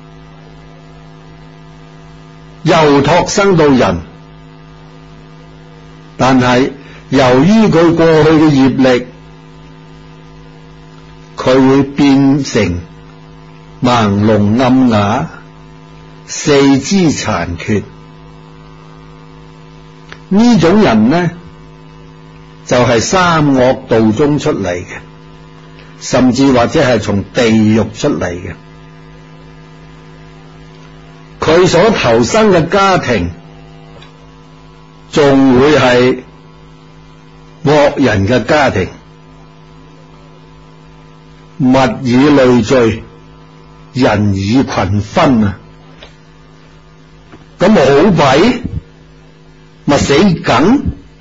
又託生到人，但係由於佢過去嘅業力，佢會變成盲聾暗啞、四肢殘缺。呢種人呢，就係三惡道中出嚟嘅，甚至或者係從地獄出嚟嘅。佢所投生嘅家庭，仲會係惡人嘅家庭，物以類聚，人以群分啊！咁好弊，咪死梗。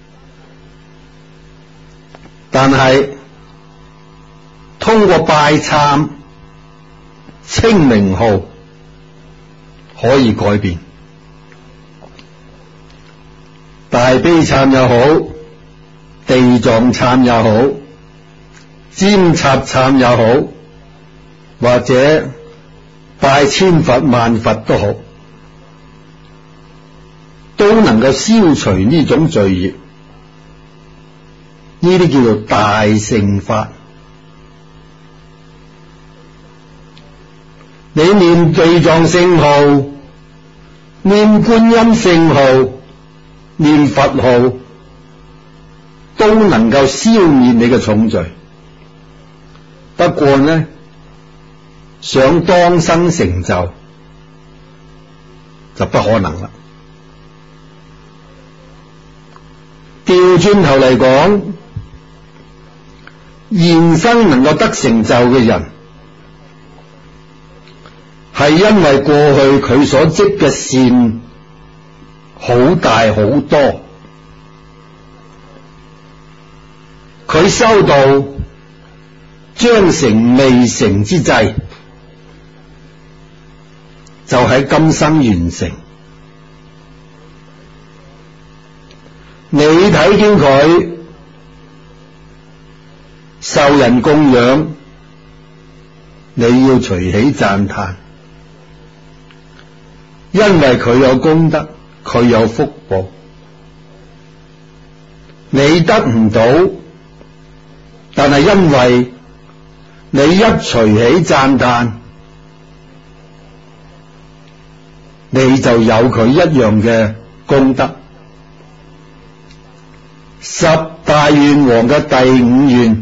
但係通過拜懺清明號可以改變，大悲懺又好，地藏懺又好，尖插懺又好，或者拜千佛萬佛都好，都能夠消除呢種罪業。呢啲叫做大乘法。你念地藏聖號，念觀音聖號，念佛號，都能夠消滅你嘅重罪。不過呢，想當生成就不可能啦。調轉頭嚟講，現生能夠得成就嘅人，係因為過去佢所積嘅善好大好多，佢修道將成未成之際，就喺今生完成。你睇見佢受人供養，你要隨喜讚歎，因為佢有功德，佢有福報。你得唔到，但係因為你一隨喜讚歎，你就有佢一樣嘅功德。十大願王嘅第五願，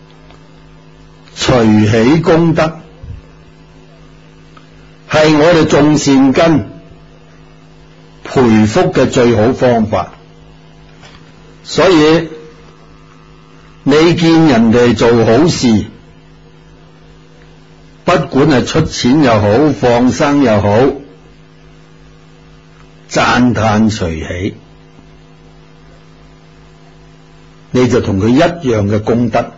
隨喜功德，係我哋種善根， 培福嘅最好方法。所以你見人哋做好事，不管係出錢又好，放生又好，讚嘆隨喜，你就同佢一樣嘅功德。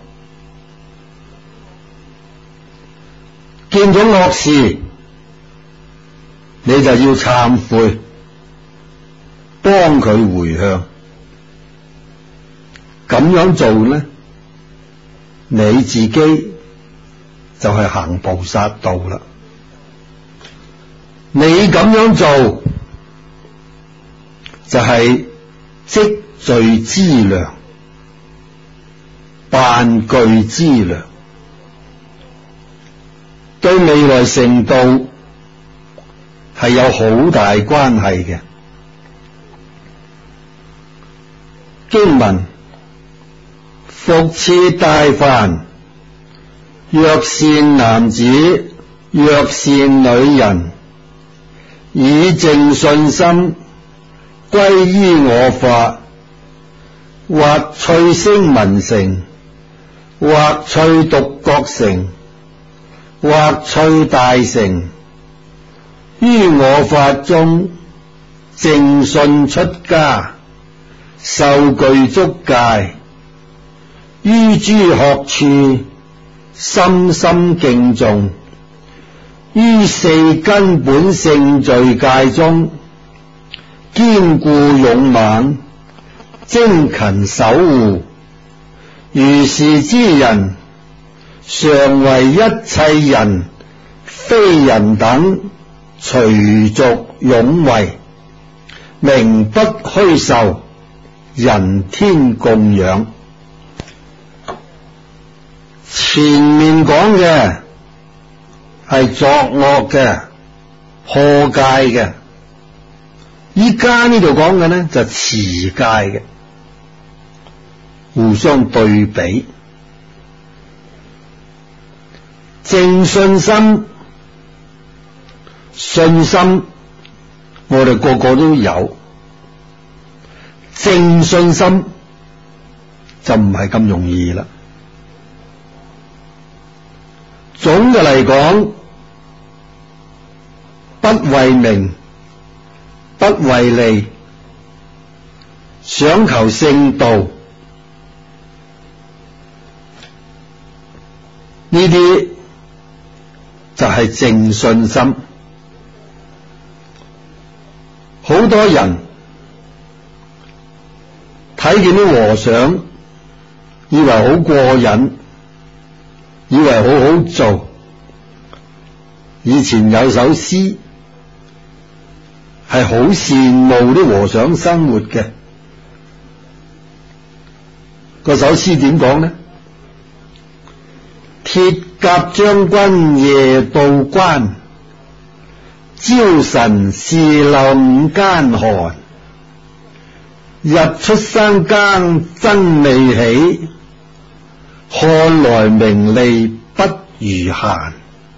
見咗惡事，你就要懺悔，幫佢回向。咁樣做呢，你自己就係行菩薩道啦。你咁樣做就係積聚資糧，辦具資糧，對未來成道係有好大關係嘅。經文：復次大梵，若善男子，若善女人，以淨信心歸依我法，或趣聲聞乘，或趣獨覺乘，或趣大乘，於我法中淨信出家，受具足戒，於諸學處深深敬重，於四根本性罪戒中堅固勇猛，精勤守護，如是之人，常為一切人非人等隨俗擁為，名不虛受，人天供養。前面講嘅係作惡嘅、破戒嘅，依家呢度講嘅呢就持戒嘅，互相對比。淨信心，信心我哋個個都有，淨信心就唔係咁容易啦。總嘅嚟講，不為名，不為利，想求聖道，呢啲就係淨信心。好多人睇見啲和尚，以為好過癮，以為好好做。以前有首詩係好羨慕啲和尚生活嘅，嗰首詩點講呢？鐵甲將軍夜渡關，朝晨侍漏午間寒。日出三更真未起，看來名利不如閒。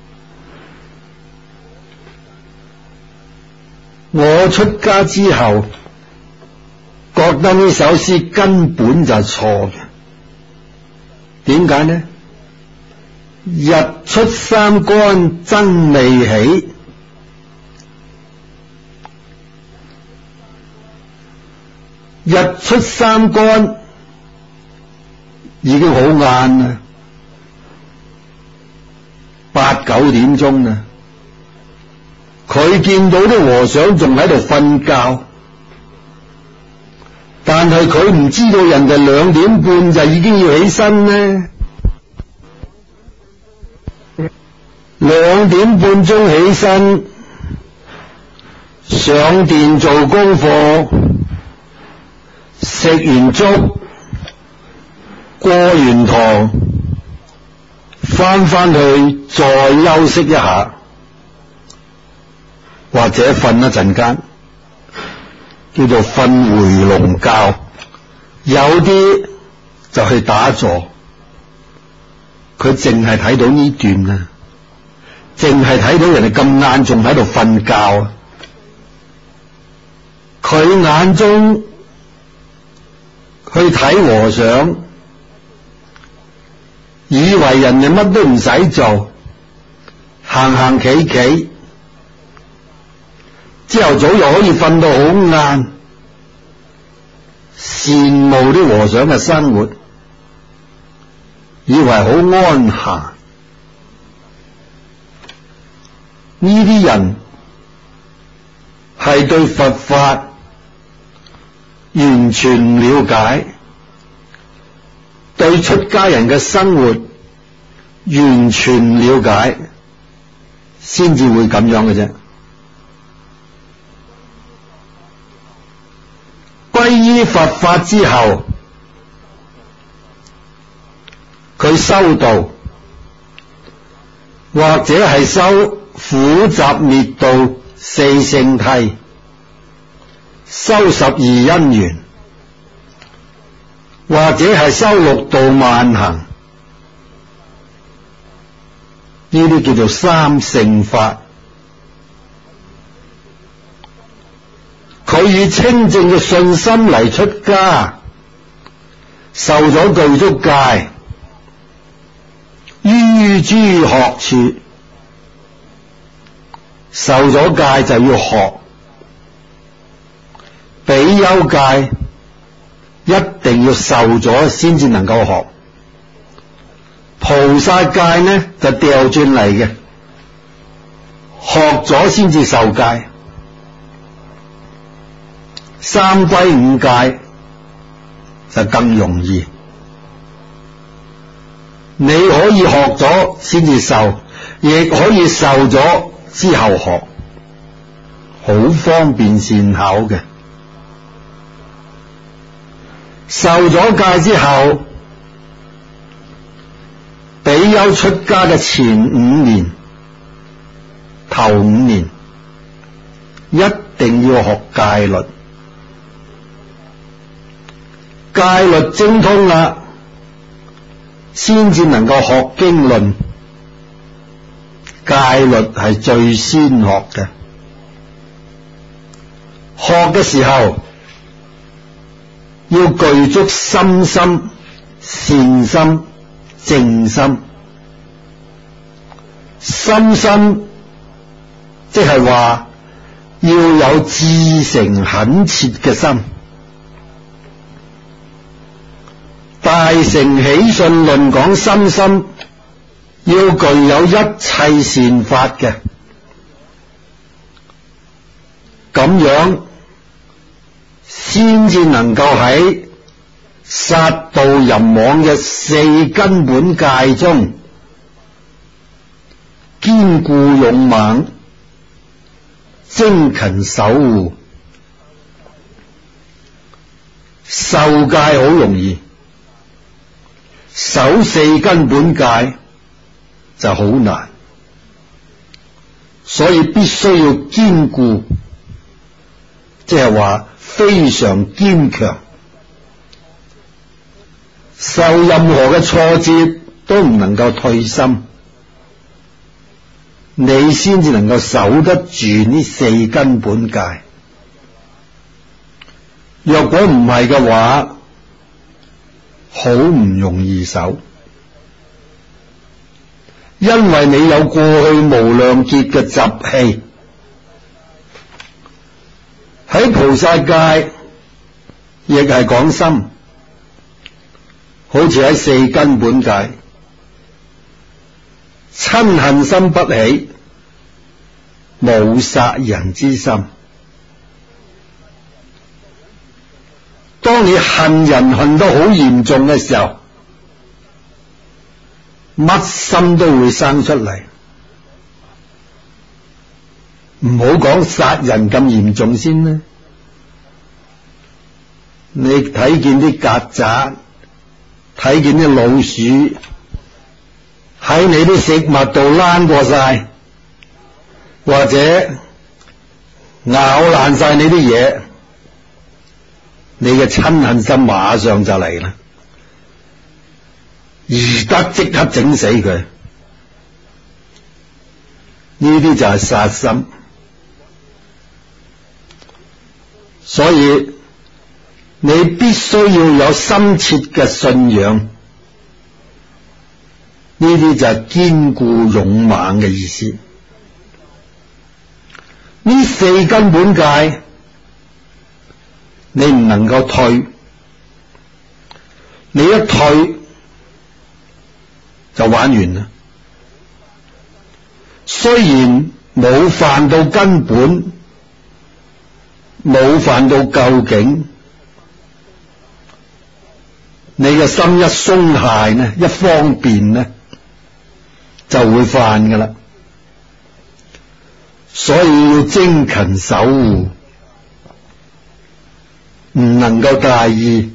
我出家之後，覺得呢首詩根本就係錯嘅。點解呢？日出三竿真未起，日出三竿已經好晏啦，8、9點鐘啦。佢見到啲和尚仲喺度瞓覺，但係佢唔知道人哋2點半就已經要起身呢。2點半鐘起身，上殿做功課，食完粥，過完堂，翻去再休息一下，或者瞓一陣間，叫做瞓回籠覺。有啲就去打坐，佢淨係睇到呢段啊，淨係睇到人哋咁晏仲喺度瞓覺。 佢眼中去睇和尚，以為人哋乜都唔使做，行行企企，朝頭早又可以瞓到好晏，羨慕啲和尚嘅生活，以為好安閒。呢啲人係對佛法完全唔了解，對出家人嘅生活完全唔了解，先至會咁樣嘅啫。皈依佛法之後，佢修道，或者係修苦集滅道四聖諦，修12因緣，或者係修6度萬行，呢啲叫做三乘法。佢以清淨嘅信心嚟出家，受咗具足戒，於諸學處，受咗戒就要學，比丘戒一定要受咗先至能夠學，菩薩戒呢就調轉嚟嘅，學咗先至受戒。三歸五戒就更容易，你可以學咗先至受，亦可以受咗之後學，好方便善巧嘅。受咗戒之後，比丘出家嘅前5年，頭5年一定要學戒律。戒律精通啦，先至能夠學經論。戒律係最先學嘅，學嘅時候要具足心心、善心、正心。心心即係話要有至誠懇切嘅心。大乘起信論講心心，要具有一切善法嘅，咁樣先至能夠喺殺盜淫妄嘅4根本戒中堅固勇猛，精勤守護。受戒好容易，守4根本戒就好難，所以必須要堅固，即係話非常堅強，受任何嘅挫折都唔能夠退心，你先至能夠守得住呢4根本戒。若果唔係嘅話，好唔容易守，因為你有過去無量劫嘅習氣。喺菩薩戒亦係講心，好似喺4根本戒，嗔恨心不起，冇殺人之心。當你恨人恨得好嚴重嘅時候，乜心都會生出嚟。唔好講殺人咁嚴重先啦，你睇見啲曱甴，睇見啲老鼠喺你啲食物度躝過晒，或者咬爛晒你啲嘢，你嘅嗔恨心馬上就嚟啦，而得即刻整死佢。呢啲就係殺心。 所以你必須要有深切嘅信仰，呢啲就係堅固勇猛嘅意思。呢四根本戒你唔能夠退，你一退就玩完啦。雖然冇犯到根本，冇犯到究竟，你嘅心一鬆懈呢，一方便呢，就會犯㗎喇。所以要精勤守護，唔能夠大意，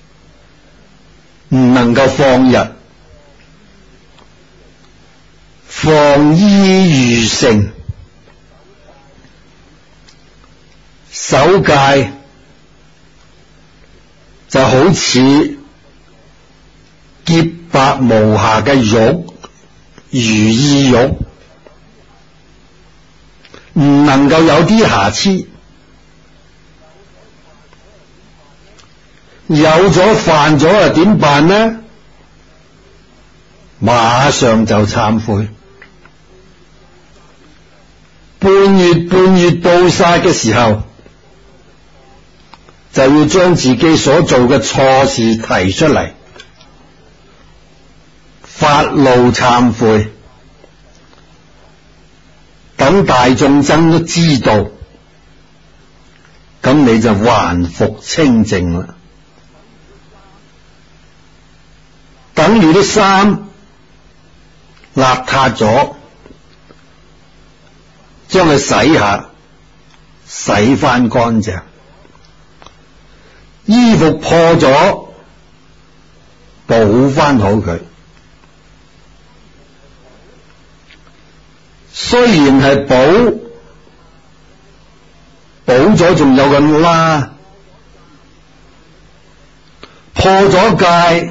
唔能夠放逸，防意如城。守戒就好似潔白無瑕嘅玉，如意玉，唔能夠有啲瑕疵。有咗犯咗啊，點辦呢？馬上就懺悔。半月到晒嘅時候，就要將自己所做嘅錯事提出嚟，發怒懺悔，等大眾真都知道，咁你就還復清淨啦。等於啲衫邋遢咗，將佢洗下，洗翻乾淨。衣服破咗，補翻好佢。雖然係補咗，仲有個疤，破咗戒。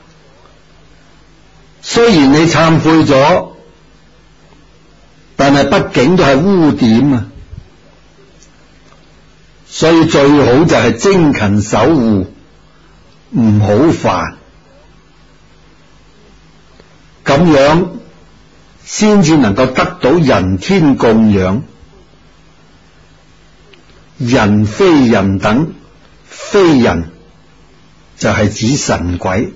雖然你懺悔咗，但係畢竟都係污點啊！所以最好就係精勤守護，唔好犯，咁樣先至能夠得到人天供養。人非人等，非人就係指神鬼，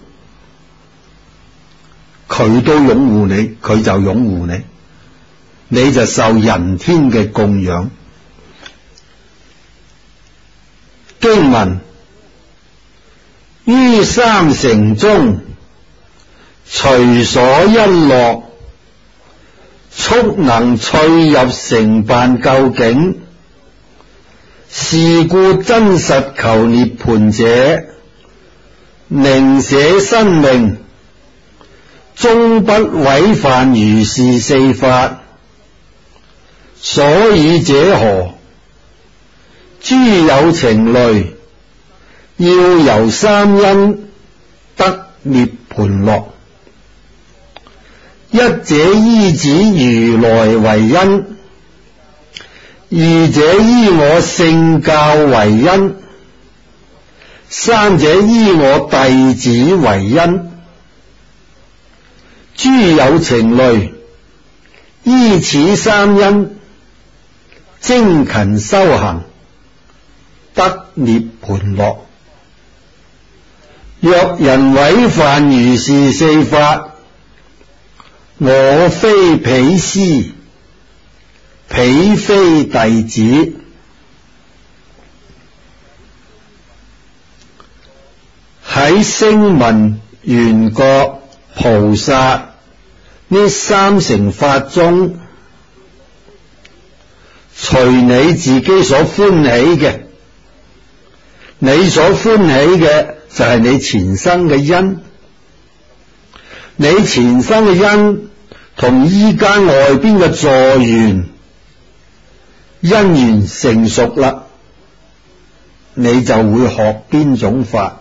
佢都擁護你，佢就擁護你，你就受人天嘅供養。經文：於三乘中，隨所因樂，速能趣入成辦究竟。是故真實求涅槃者，寧捨生命，終不違犯如是四法。所以者何？諸有情類，要由三因得涅槃樂。一者依止如來為因，二者依我聖教為因，三者依我弟子為因。諸有情類，依此三因，精勤修行，得涅槃樂。若人違犯如是四法，我非彼師，彼非弟子。喺聲聞緣覺菩薩呢三乘法中，隨你自己所歡喜嘅，你所歡喜嘅就係你前生嘅因，你前生嘅因同依家外邊嘅助緣因緣成熟啦，你就會學邊種法。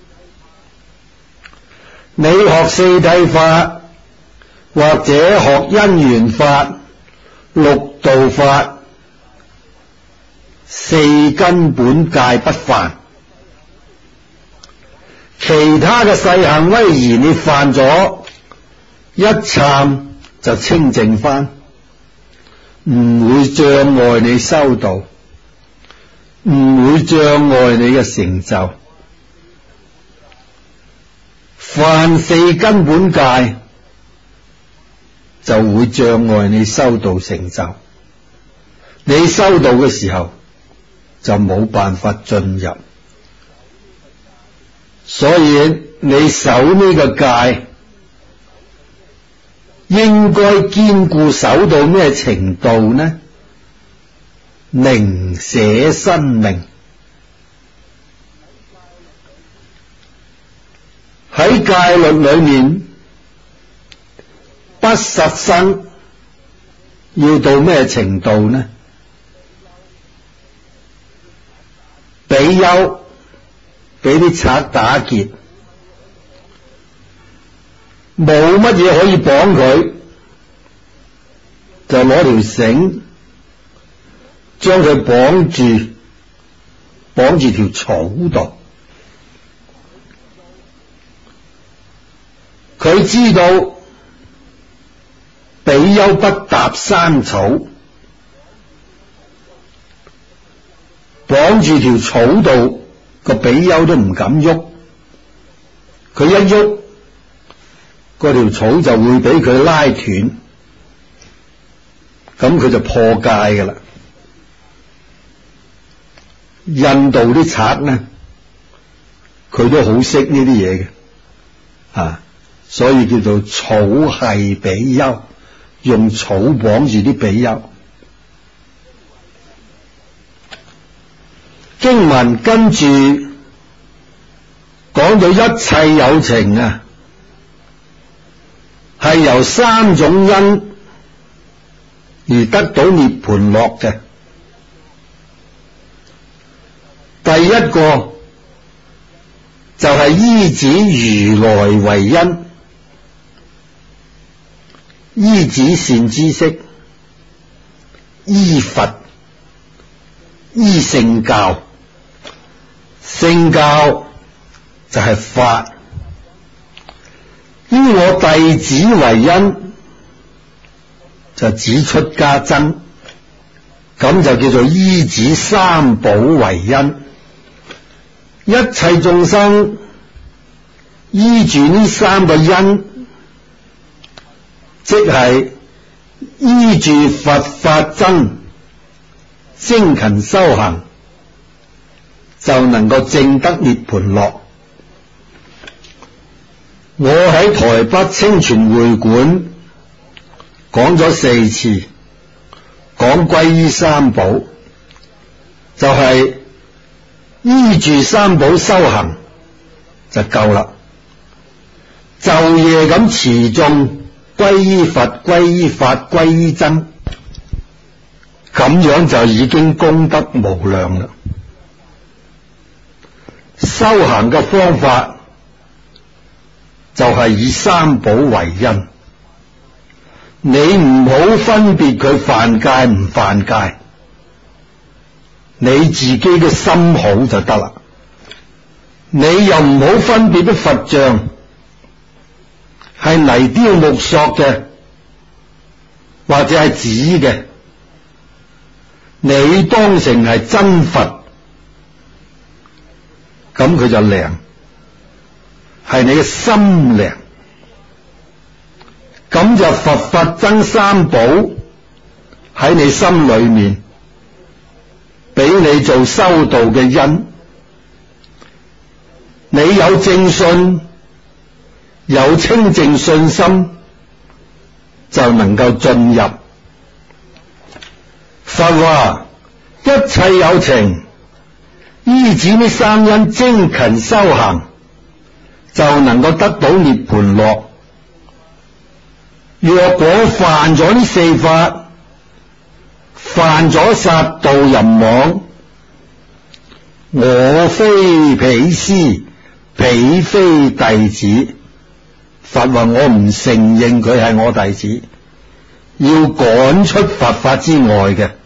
你學四諦法，或者學因緣法、六度法、 四根本戒不犯，其他嘅細行威儀你犯咗，一懺就清淨翻，唔會障礙你修道，唔會障礙你嘅成就。犯四根本戒就會障礙你修道成就，你修道嘅時候就冇辦法進入。所以你守呢個戒應該堅固守到咩程度呢？寧捨生命。喺戒律裏面，不殺生要到咩程度呢？比丘俾啲賊打劫，冇乜嘢可以綁佢，就攞條繩將佢綁住條草度。佢知道比丘不踏山草，綁住條草度，個比丘都唔敢喐。佢一喐，嗰條草就會俾佢拉斷，咁佢就破戒噶啦。印度啲賊呢，佢都好識呢啲嘢嘅，所以叫做草繫比丘，用草綁住啲比丘。經文跟住講到一切有情啊，係由三種因而得到涅槃樂嘅。第一個就係依止如來為因，依止善知識，依佛，依聖教。聖教就係法，依我弟子為因，就指出家僧，咁就叫做依止三寶為因。一切眾生依住呢三個因，即係依住佛法僧精勤修行，就能夠證得涅槃樂。我喺台北清泉會館講咗4次，講歸依三寶，就係依住三寶修行就夠啦，晝夜咁持誦歸依佛、歸依法、歸依僧，咁樣就已經功德無量啦。修行嘅方法就係以三寶為因，你唔好分別佢犯戒唔犯戒，你自己嘅心好就得啦。你又唔好分別啲佛像係泥雕木塑嘅，或者係紙嘅，你當成係真佛，咁佢就靈，係你嘅心靈。咁就佛法僧三寶喺你心裏面，俾你做修道嘅因。你有正信，有清淨信心，就能夠進入。佛話一切有情依止呢三因精勤修行，就能夠得到涅槃樂。若果犯咗呢4法，犯咗殺盜淫妄，我非彼師，彼非弟子，佛話我唔承認佢係我弟子，要趕出佛法之外嘅。